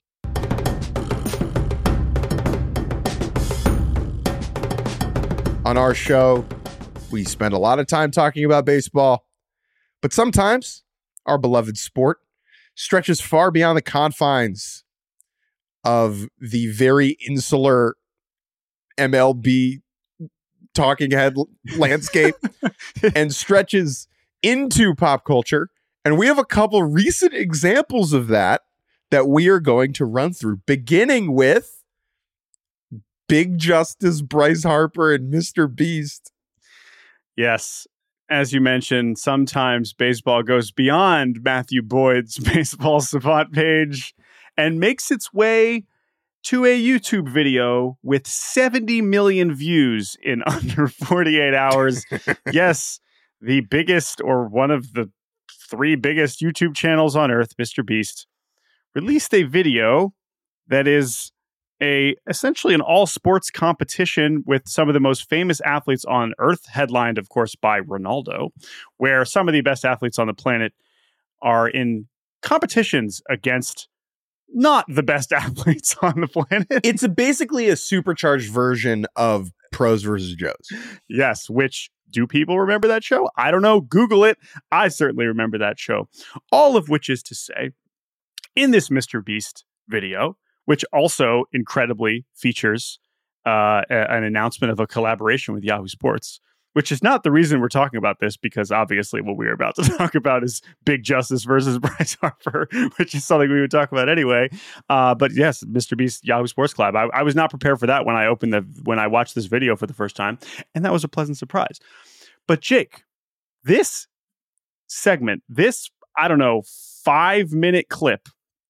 On our show, we spend a lot of time talking about baseball, but sometimes our beloved sport stretches far beyond the confines of the very insular M L B talking head landscape and stretches into pop culture. And we have a couple recent examples of that that we are going to run through, beginning with Big Justice, Bryce Harper, and Mister Beast. Yes. As you mentioned, sometimes baseball goes beyond Matthew Boyd's Baseball Savant page and makes its way to a YouTube video with seventy million views in under forty-eight hours. Yes, the biggest or one of the three biggest YouTube channels on earth, Mister Beast, released a video that is a essentially an all sports competition with some of the most famous athletes on earth, headlined, of course, by Ronaldo, where some of the best athletes on the planet are in competitions against not the best athletes on the planet. It's a, basically a supercharged version of Pros versus Joes. Yes, which, do people remember that show? I don't know. Google it. I certainly remember that show. All of which is to say, in this Mister Beast video, which also incredibly features uh, a, an announcement of a collaboration with Yahoo Sports, which is not the reason we're talking about this, because obviously what we're about to talk about is Big Justice versus Bryce Harper, which is something we would talk about anyway. Uh, but yes, Mister Beast Yahoo Sports Collab. I, I was not prepared for that when I opened the when I watched this video for the first time, and that was a pleasant surprise. But Jake, this segment, this I don't know five minute clip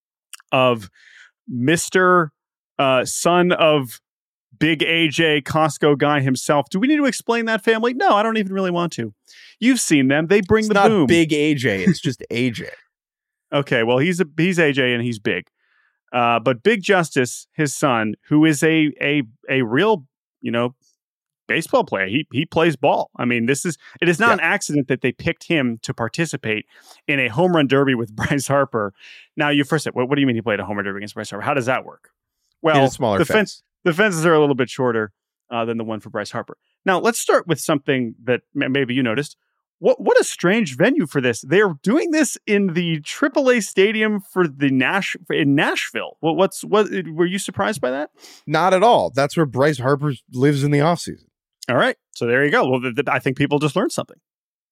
of Mister Uh, son of Big A J Costco guy himself. Do we need to explain that family? No, I don't even really want to. You've seen them. They bring it's the not boom. Big A J. It's just A J. Okay, well, he's a he's A J and he's big. Uh, but Big Justice, his son, who is a a a real, you know, baseball player. He he plays ball. I mean, this is it is not yeah. an accident that they picked him to participate in a home run derby with Bryce Harper. Now, you first said, what, what do you mean he played a home run derby against Bryce Harper? How does that work? Well, a smaller the fence. fence. The fences are a little bit shorter uh, than the one for Bryce Harper. Now, let's start with something that m- maybe you noticed. What what a strange venue for this. They're doing this in the triple A stadium for the Nash in Nashville. Well, what's what? Were you surprised by that? Not at all. That's where Bryce Harper lives in the offseason. All right. So there you go. Well, th- th- I think people just learned something.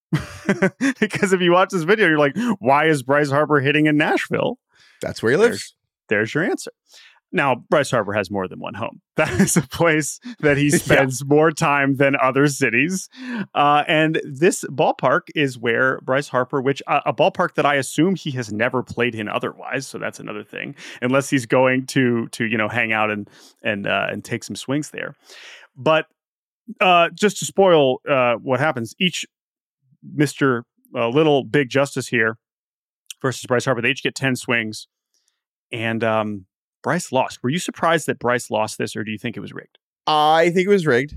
Because if you watch this video, you're like, why is Bryce Harper hitting in Nashville? That's where he lives. There's, there's your answer. Now, Bryce Harper has more than one home. That is a place that he spends yeah. more time than other cities. Uh, and this ballpark is where Bryce Harper, which uh, a ballpark that I assume he has never played in otherwise. So that's another thing, unless he's going to, to you know, hang out and and uh, and take some swings there. But uh, just to spoil uh, what happens, each Mister Uh, Little Big Justice here versus Bryce Harper, they each get ten swings. And um Bryce lost. Were you surprised that Bryce lost this, or do you think it was rigged? I think it was rigged.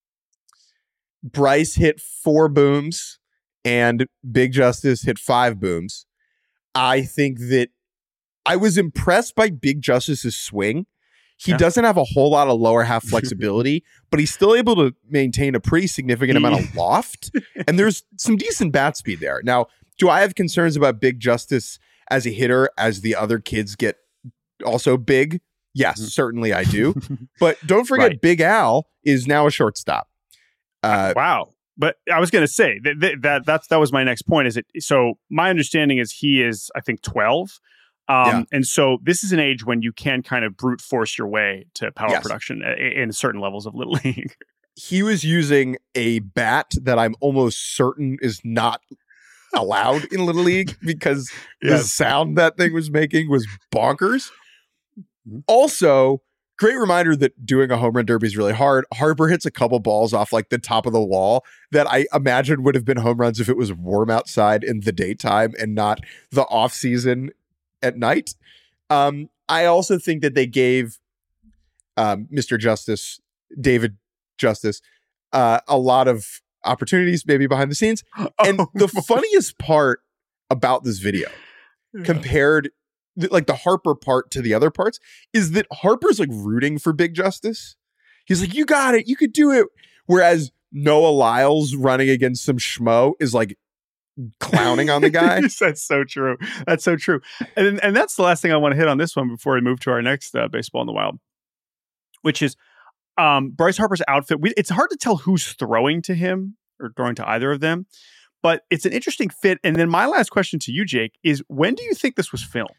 Bryce hit four booms and Big Justice hit five booms. I think that I was impressed by Big Justice's swing. He yeah. doesn't have a whole lot of lower half flexibility, but he's still able to maintain a pretty significant amount of loft. And there's some decent bat speed there. Now, do I have concerns about Big Justice as a hitter as the other kids get also big? Yes, mm-hmm. certainly I do. But don't forget, right. Big Al is now a shortstop. Uh, wow. But I was going to say that, that that that's that was my next point. Is it so? My understanding is he is, I think, twelve, um, yeah. and so this is an age when you can kind of brute force your way to power yes. production in certain levels of Little League. He was using a bat that I'm almost certain is not allowed in Little League because yes. the sound that thing was making was bonkers. Also, great reminder that doing a home run derby is really hard. Harper hits a couple balls off like the top of the wall that I imagine would have been home runs if it was warm outside in the daytime and not the off season at night. Um, I also think that they gave um, Mister Justice, David Justice, uh, a lot of opportunities maybe behind the scenes. And oh. the funniest part about this video yeah. compared like the Harper part to the other parts is that Harper's like rooting for Big Justice. He's like, you got it. You could do it. Whereas Noah Lyles running against some schmo is like clowning on the guy. That's so true. That's so true. And and that's the last thing I want to hit on this one before we move to our next uh, Baseball in the Wild, which is um, Bryce Harper's outfit. We, it's hard to tell who's throwing to him or throwing to either of them, but it's an interesting fit. And then my last question to you, Jake, is when do you think this was filmed?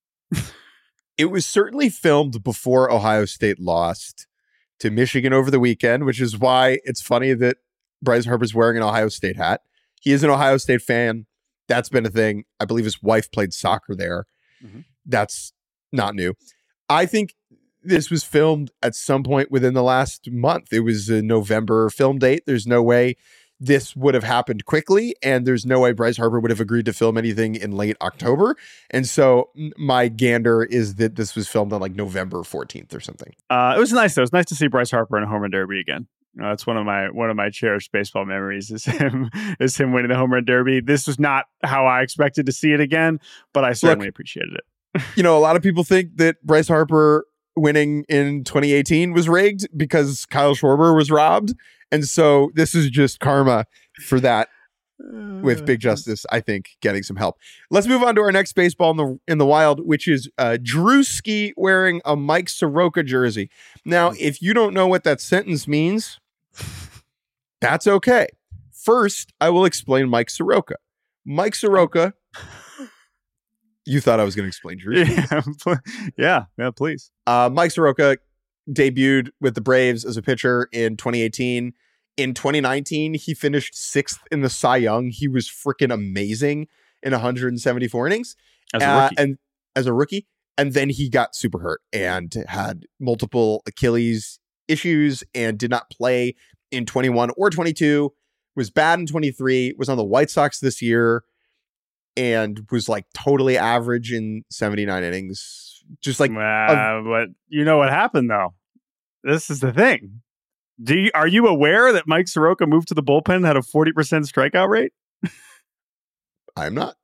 It was certainly filmed before Ohio State lost to Michigan over the weekend, which is why it's funny that Bryce Harper's wearing an Ohio State hat. He is an Ohio State fan. That's been a thing. I believe his wife played soccer there. Mm-hmm. That's not new. I think this was filmed at some point within the last month. It was a November film date. There's no way this would have happened quickly, and there's no way Bryce Harper would have agreed to film anything in late October. And so my gander is that this was filmed on like November fourteenth or something. Uh, it was nice, though. It was nice to see Bryce Harper in a home run derby again. Uh, that's one of my one of my cherished baseball memories is him is him winning the home run derby. This was not how I expected to see it again, but I certainly Look, appreciated it. You know, a lot of people think that Bryce Harper winning in twenty eighteen was rigged because Kyle Schwarber was robbed. And so this is just karma for that with Big Justice, I think, getting some help. Let's move on to our next baseball in the in the wild, which is uh, Drewski wearing a Mike Soroka jersey. Now, if you don't know what that sentence means, that's okay. First, I will explain Mike Soroka. Mike Soroka. You thought I was going to explain Drewski? Yeah, yeah, yeah, please. Uh, Mike Soroka debuted with the Braves as a pitcher in twenty eighteen. In twenty nineteen, he finished sixth in the Cy Young. He was freaking amazing in one hundred seventy-four innings as a uh, rookie. and as a rookie. And then he got super hurt and had multiple Achilles issues and did not play in twenty-one or twenty-two. Was bad in twenty-three. Was on the White Sox this year and was like totally average in seventy-nine innings. Just like, uh, a, but you know what happened though? This is the thing. Do you, are you aware that Mike Soroka moved to the bullpen and had a forty percent strikeout rate? I'm not.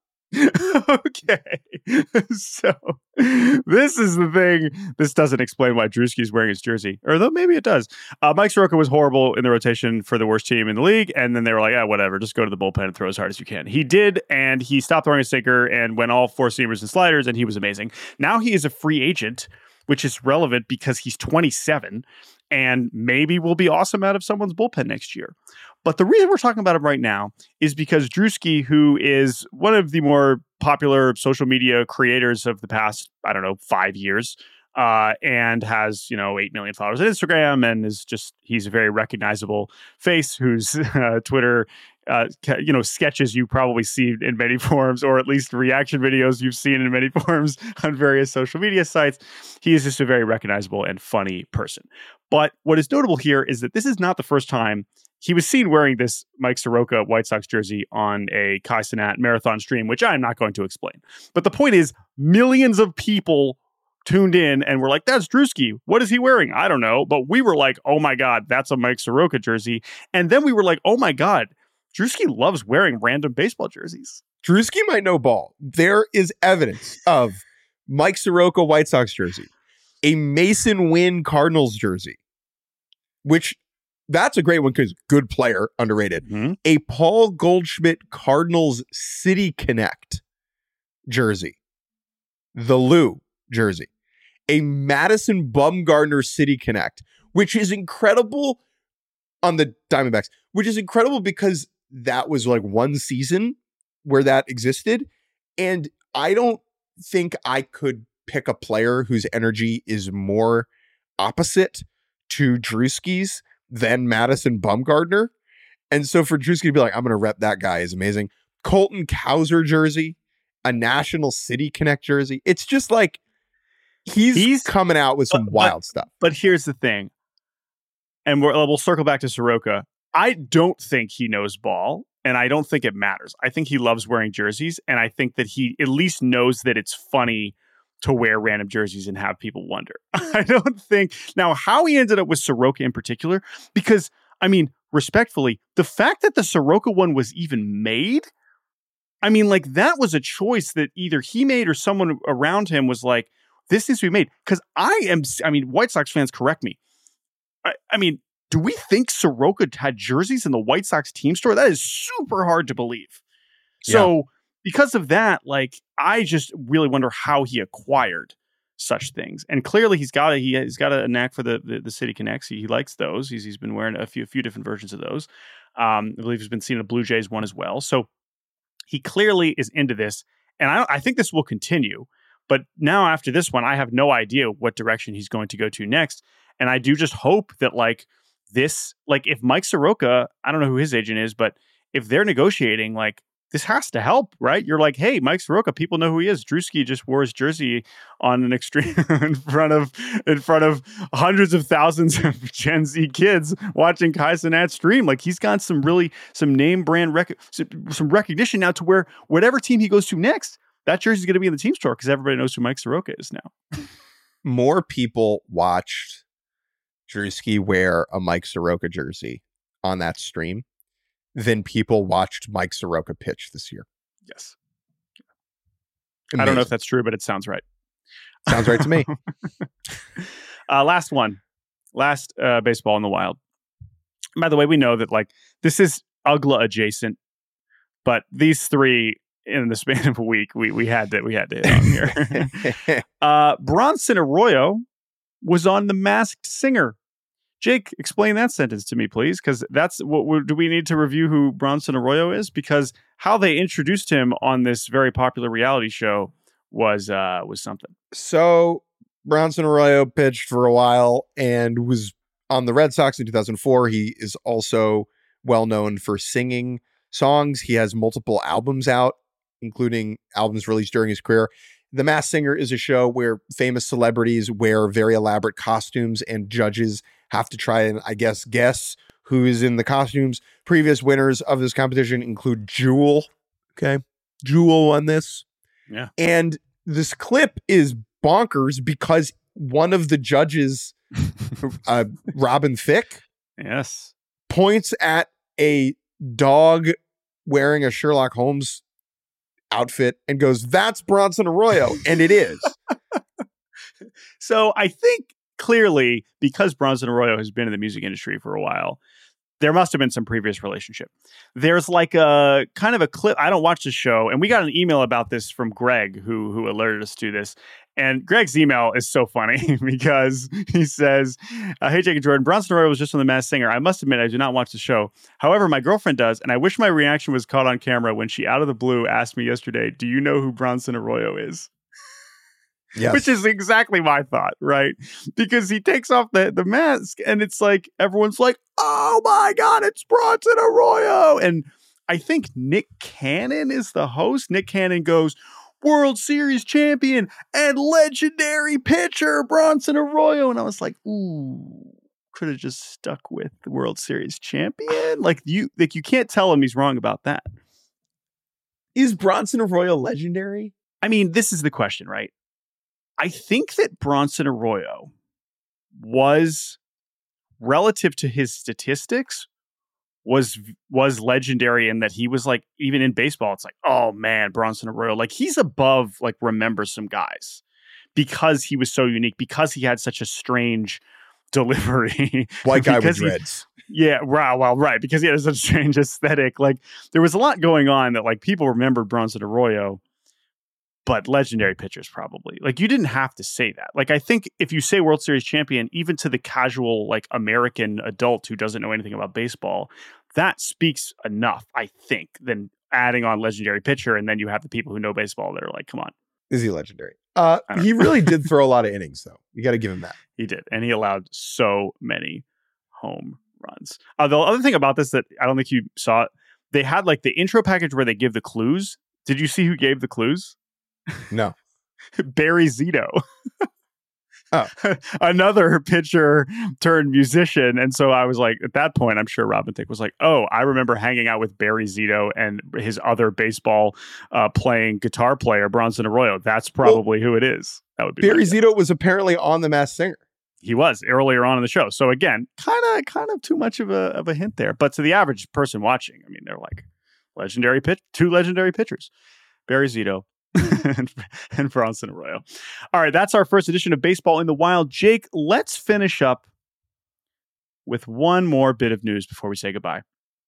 Okay. So this is the thing. This doesn't explain why Drewski's wearing his jersey. Or though maybe it does. Uh, Mike Soroka was horrible in the rotation for the worst team in the league. And then they were like, yeah, whatever. Just go to the bullpen and throw as hard as you can. He did. And he stopped throwing a sinker and went all four seamers and sliders. And he was amazing. Now he is a free agent, which is relevant because he's twenty-seven. And maybe will be awesome out of someone's bullpen next year. But the reason we're talking about him right now is because Drewski, who is one of the more popular social media creators of the past, I don't know, five years, uh, and has, you know, eight million followers on Instagram and is just, he's a very recognizable face whose uh, Twitter, uh, you know, sketches you probably see in many forms, or at least reaction videos you've seen in many forms on various social media sites. He is just a very recognizable and funny person. But what is notable here is that this is not the first time he was seen wearing this Mike Soroka White Sox jersey on a Kai Cenat marathon stream, which I'm not going to explain. But the point is, millions of people tuned in and were like, that's Drewski. What is he wearing? I don't know. But we were like, oh my God, that's a Mike Soroka jersey. And then we were like, oh my God, Drewski loves wearing random baseball jerseys. Drewski might know ball. There is evidence of Mike Soroka White Sox jersey, a Mason Wynn Cardinals jersey, which that's a great one because good player, underrated. Mm-hmm. A Paul Goldschmidt Cardinals City Connect jersey, the Lou jersey, a Madison Bumgarner City Connect, which is incredible on the Diamondbacks, which is incredible because that was like one season where that existed. And I don't think I could pick a player whose energy is more opposite to Drewski's than Madison Bumgarner. And so for Drewski to be like, I'm going to rep that guy is amazing. Colton Cowser jersey, a National City Connect jersey. It's just like he's, he's coming out with some but, wild but, stuff. But here's the thing. And we're, we'll circle back to Soroka. I don't think he knows ball. And I don't think it matters. I think he loves wearing jerseys. And I think that he at least knows that it's funny to wear random jerseys and have people wonder. I don't think now how he ended up with Soroka in particular, because I mean, respectfully, the fact that the Soroka one was even made, I mean, like that was a choice that either he made or someone around him was like, this needs to be made. Because I am, I mean, White Sox fans, correct me. I, I mean, do we think Soroka had jerseys in the White Sox team store? That is super hard to believe. So yeah. Because of that, like, I just really wonder how he acquired such things. And clearly he's got a, he, he's got a knack for the, the, the City Connects. He, he likes those. He's, he's been wearing a few, a few different versions of those. Um, I believe he's been seeing a Blue Jays one as well. So he clearly is into this. And I, I think this will continue. But now after this one, I have no idea what direction he's going to go to next. And I do just hope that like this, like if Mike Soroka, I don't know who his agent is, but if they're negotiating, like, this has to help, right? You're like, hey, Mike Soroka, people know who he is. Drewski just wore his jersey on an extreme in front of in front of hundreds of thousands of Gen Z kids watching Kai Cenat stream. Like he's got some really some name brand rec- some recognition now to where whatever team he goes to next, that jersey is going to be in the team store because everybody knows who Mike Soroka is now. More people watched Drewski wear a Mike Soroka jersey on that stream than people watched Mike Soroka pitch this year. Yes. Amazing. I don't know if that's true, but it sounds right. Sounds right to me. uh, last one. Last uh, baseball in the wild. By the way, we know that like this is U G L A adjacent. But these three in the span of a week, we we had to we had to hit on here. uh, Bronson Arroyo was on The Masked Singer. Jake, explain that sentence to me, please, because that's what do we need to review who Bronson Arroyo is? Because how they introduced him on this very popular reality show was uh, was something. So Bronson Arroyo pitched for a while and was on the Red Sox in two thousand four. He is also well known for singing songs. He has multiple albums out, including albums released during his career. The Masked Singer is a show where famous celebrities wear very elaborate costumes and judges have to try and, I guess, guess who is in the costumes. Previous winners of this competition include Jewel. Okay. Jewel won this. Yeah. And this clip is bonkers because one of the judges, uh, Robin Thicke, yes, points at a dog wearing a Sherlock Holmes outfit and goes, "That's Bronson Arroyo." And it is. So I think clearly, because Bronson Arroyo has been in the music industry for a while, there must have been some previous relationship. There's like a kind of a clip. I don't watch the show, and we got an email about this from Greg, who who alerted us to this. And Greg's email is so funny because he says, uh, "Hey, Jake and Jordan, Bronson Arroyo was just on The Masked Singer. I must admit, I do not watch the show. However, my girlfriend does, and I wish my reaction was caught on camera when she, out of the blue, asked me yesterday, 'Do you know who Bronson Arroyo is?'" Yes. Which is exactly my thought, right? Because he takes off the, the mask and it's like, everyone's like, "Oh my God, it's Bronson Arroyo." And I think Nick Cannon is the host. Nick Cannon goes, "World Series champion and legendary pitcher, Bronson Arroyo." And I was like, ooh, could have just stuck with the World Series champion. Like you, like you can't tell him he's wrong about that. Is Bronson Arroyo legendary? I mean, this is the question, right? I think that Bronson Arroyo was, relative to his statistics, was was legendary in that he was like, even in baseball, it's like, oh man, Bronson Arroyo, like he's above like remember some guys because he was so unique, because he had such a strange delivery. White guy with he, dreads. Yeah, right. Well, right, because he had such a strange aesthetic. Like there was a lot going on that like people remembered Bronson Arroyo. But legendary pitchers probably. Like you didn't have to say that. Like I think if you say World Series champion, even to the casual like American adult who doesn't know anything about baseball, that speaks enough, I think, than adding on legendary pitcher, and then you have the people who know baseball that are like, come on. Is he legendary? Uh, he really did throw a lot of innings, though. You got to give him that. He did, and he allowed so many home runs. Uh, the other thing about this that I don't think you saw, they had like the intro package where they give the clues. Did you see who gave the clues? No. Barry Zito. Oh. Another pitcher turned musician. And so I was like, at that point, I'm sure Robin Thicke was like, oh, I remember hanging out with Barry Zito and his other baseball uh, playing guitar player, Bronson Arroyo. That's probably well, who it is. That would be Barry Zito was apparently on The Masked Singer. He was earlier on in the show. So again, kind of kind of too much of a of a hint there. But to the average person watching, I mean, they're like legendary pitch, two legendary pitchers, Barry Zito and, and Bronson Arroyo. All right, that's our first edition of Baseball in the Wild. Jake, let's finish up with one more bit of news before we say goodbye.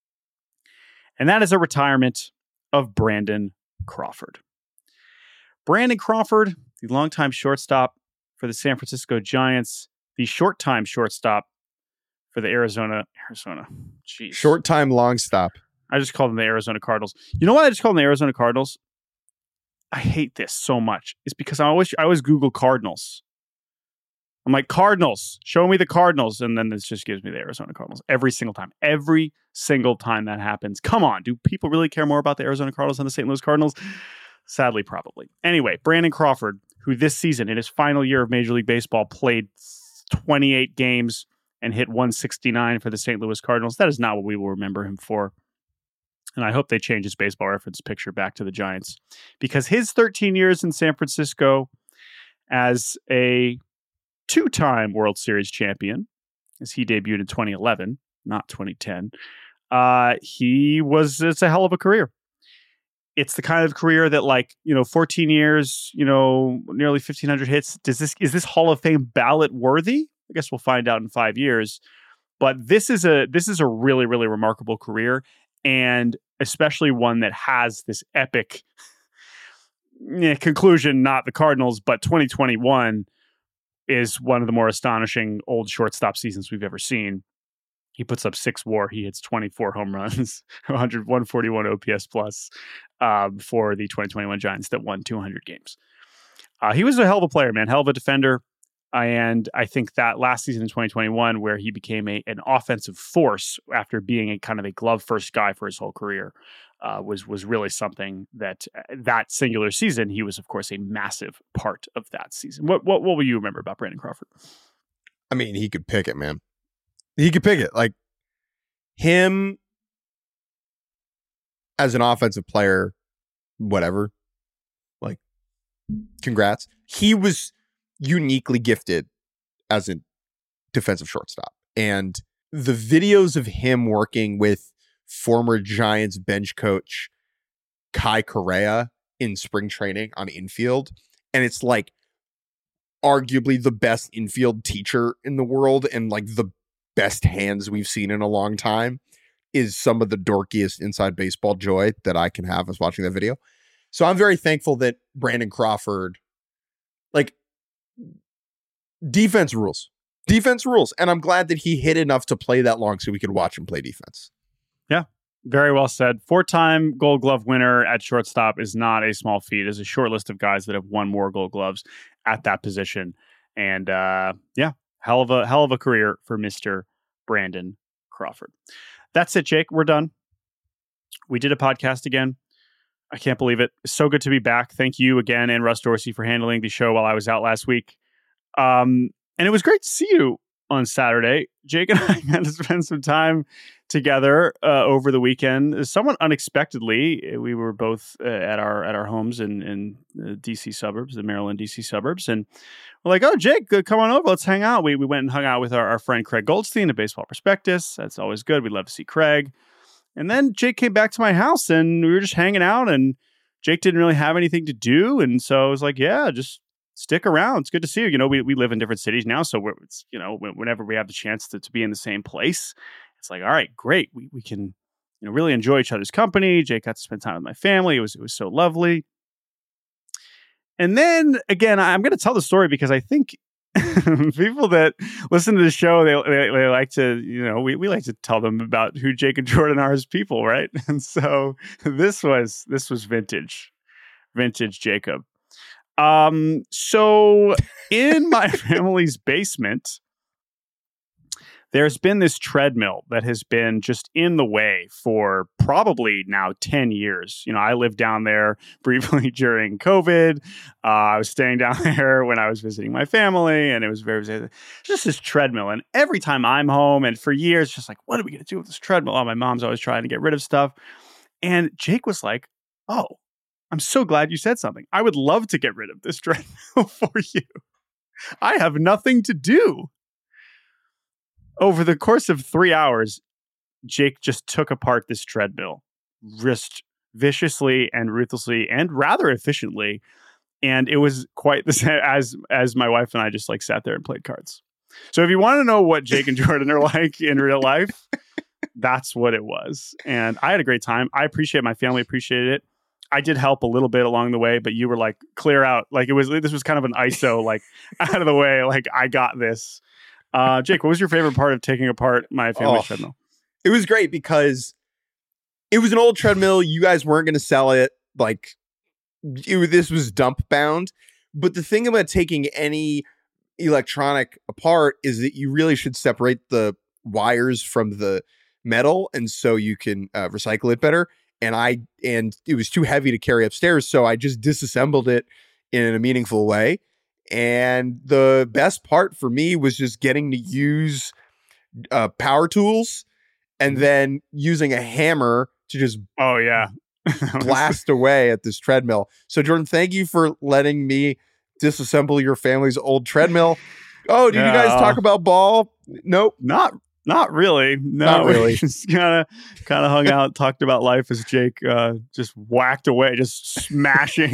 And that is a retirement of Brandon Crawford. Brandon Crawford, the longtime shortstop for the San Francisco Giants, the short-time shortstop for the Arizona, Arizona, jeez. Short-time long stop. I just called them the Arizona Cardinals. You know why I just called them the Arizona Cardinals? I hate this so much. It's because I always I always Google Cardinals. I'm like, Cardinals, show me the Cardinals. And then this just gives me the Arizona Cardinals every single time. Every single time that happens. Come on, do people really care more about the Arizona Cardinals than the Saint Louis Cardinals? Sadly, probably. Anyway, Brandon Crawford, who this season, in his final year of Major League Baseball, played twenty-eight games and hit one sixty-nine for the Saint Louis Cardinals. That is not what we will remember him for. And I hope they change his Baseball Reference picture back to the Giants, because his thirteen years in San Francisco as a two-time World Series champion, as he debuted in twenty eleven, not twenty ten, uh, he was, it's a hell of a career. It's the kind of career that, like, you know, fourteen years, you know, nearly fifteen hundred hits. Does this, is this Hall of Fame ballot worthy? I guess we'll find out in five years. But this is a, this is a really, really remarkable career. And especially one that has this epic eh, conclusion, not the Cardinals, but twenty twenty-one is one of the more astonishing old shortstop seasons we've ever seen. He puts up six WAR. He hits twenty-four home runs, one hundred, one forty-one O P S plus um, for the twenty twenty-one Giants that won two hundred games. Uh, he was a hell of a player, man, hell of a defender. And I think that last season in twenty twenty-one, where he became a, an offensive force after being a kind of a glove first guy for his whole career, uh, was was really something that uh, that singular season, he was, of course, a massive part of that season. What what what will you remember about Brandon Crawford? I mean, he could pick it, man. He could pick it. Like him as an offensive player, whatever. Like, congrats. He was uniquely gifted as a defensive shortstop. And the videos of him working with former Giants bench coach Kai Correa in spring training on infield, and it's like arguably the best infield teacher in the world and like the best hands we've seen in a long time, is some of the dorkiest inside baseball joy that I can have as watching that video. So I'm very thankful that Brandon Crawford, like, defense rules. Defense rules. And I'm glad that he hit enough to play that long so we could watch him play defense. Yeah, very well said. Four-time Gold Glove winner at shortstop is not a small feat. There's a short list of guys that have won more Gold Gloves at that position. And uh, yeah, hell of a hell of a career for Mister Brandon Crawford. That's it, Jake. We're done. We did a podcast again. I can't believe it. It's so good to be back. Thank you again, and Russ Dorsey, for handling the show while I was out last week. Um, and it was great to see you on Saturday. Jake and I got to spend some time together uh, over the weekend. Somewhat unexpectedly, we were both uh, at our at our homes in in the D C suburbs, the Maryland D C suburbs, and we're like, "Oh, Jake, come on over. Let's hang out." We we went and hung out with our, our friend Craig Goldstein at Baseball Prospectus. That's always good. We'd love to see Craig. And then Jake came back to my house, and we were just hanging out. And Jake didn't really have anything to do, and so I was like, "Yeah, just stick around. It's good to see you." You know, we we live in different cities now, so we're it's, you know, whenever we have the chance to to be in the same place, it's like, all right, great. We we can, you know, really enjoy each other's company. Jake got to spend time with my family. It was it was so lovely. And then again, I'm going to tell the story because I think people that listen to the show, they, they they like to, you know, we we like to tell them about who Jake and Jordan are as people, right? And so this was this was vintage, vintage Jacob. Um, so in my family's basement, there's been this treadmill that has been just in the way for probably now ten years. You know, I lived down there briefly during COVID. Uh, I was staying down there when I was visiting my family, and it was very, very just this treadmill. And every time I'm home, and for years, just like, what are we going to do with this treadmill? Oh, my mom's always trying to get rid of stuff. And Jake was like, oh, I'm so glad you said something. I would love to get rid of this treadmill for you. I have nothing to do. Over the course of three hours, Jake just took apart this treadmill, just viciously and ruthlessly and rather efficiently. And it was quite the same as, as my wife and I just like sat there and played cards. So if you want to know what Jake and Jordan are like in real life, that's what it was. And I had a great time. I appreciate it. My family appreciated it. I did help a little bit along the way, but you were like, clear out. Like it was, this was kind of an I S O, like out of the way. Like I got this. Uh, Jake, what was your favorite part of taking apart my family oh, treadmill? It was great because it was an old treadmill. You guys weren't going to sell it. Like it, this was dump bound. But the thing about taking any electronic apart is that you really should separate the wires from the metal. And so you can uh, recycle it better. And I, and it was too heavy to carry upstairs. So I just disassembled it in a meaningful way. And the best part for me was just getting to use uh, power tools and then using a hammer to just oh yeah blast away at this treadmill. So Jordan, thank you for letting me disassemble your family's old treadmill. Oh, did yeah. you guys talk about ball? Nope. Not not really. No, not really. Just kind of kind of hung out, talked about life as Jake uh, just whacked away, just smashing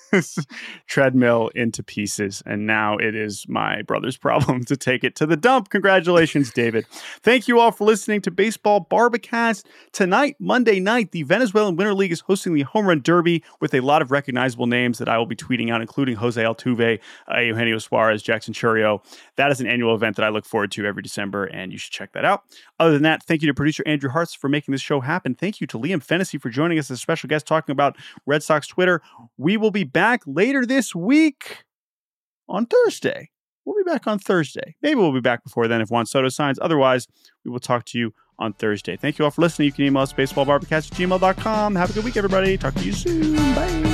treadmill into pieces, and now it is my brother's problem to take it to the dump. Congratulations, David. Thank you all for listening to Baseball Barbacast. Tonight, Monday night, the Venezuelan Winter League is hosting the Home Run Derby with a lot of recognizable names that I will be tweeting out, including Jose Altuve, uh, Eugenio Suarez, Jackson Chourio. That is an annual event that I look forward to every December, and you should check that out. Other than that, thank you to producer Andrew Hartz for making this show happen. Thank you to Liam Fennessy for joining us as a special guest talking about Red Sox Twitter. We will be back later this week on Thursday. We'll be back on Thursday. Maybe we'll be back before then if Juan Soto signs. Otherwise, we will talk to you on Thursday. Thank you all for listening. You can email us baseballbarbacast at gmail dot com. Have a good week, everybody. Talk to you soon. Bye.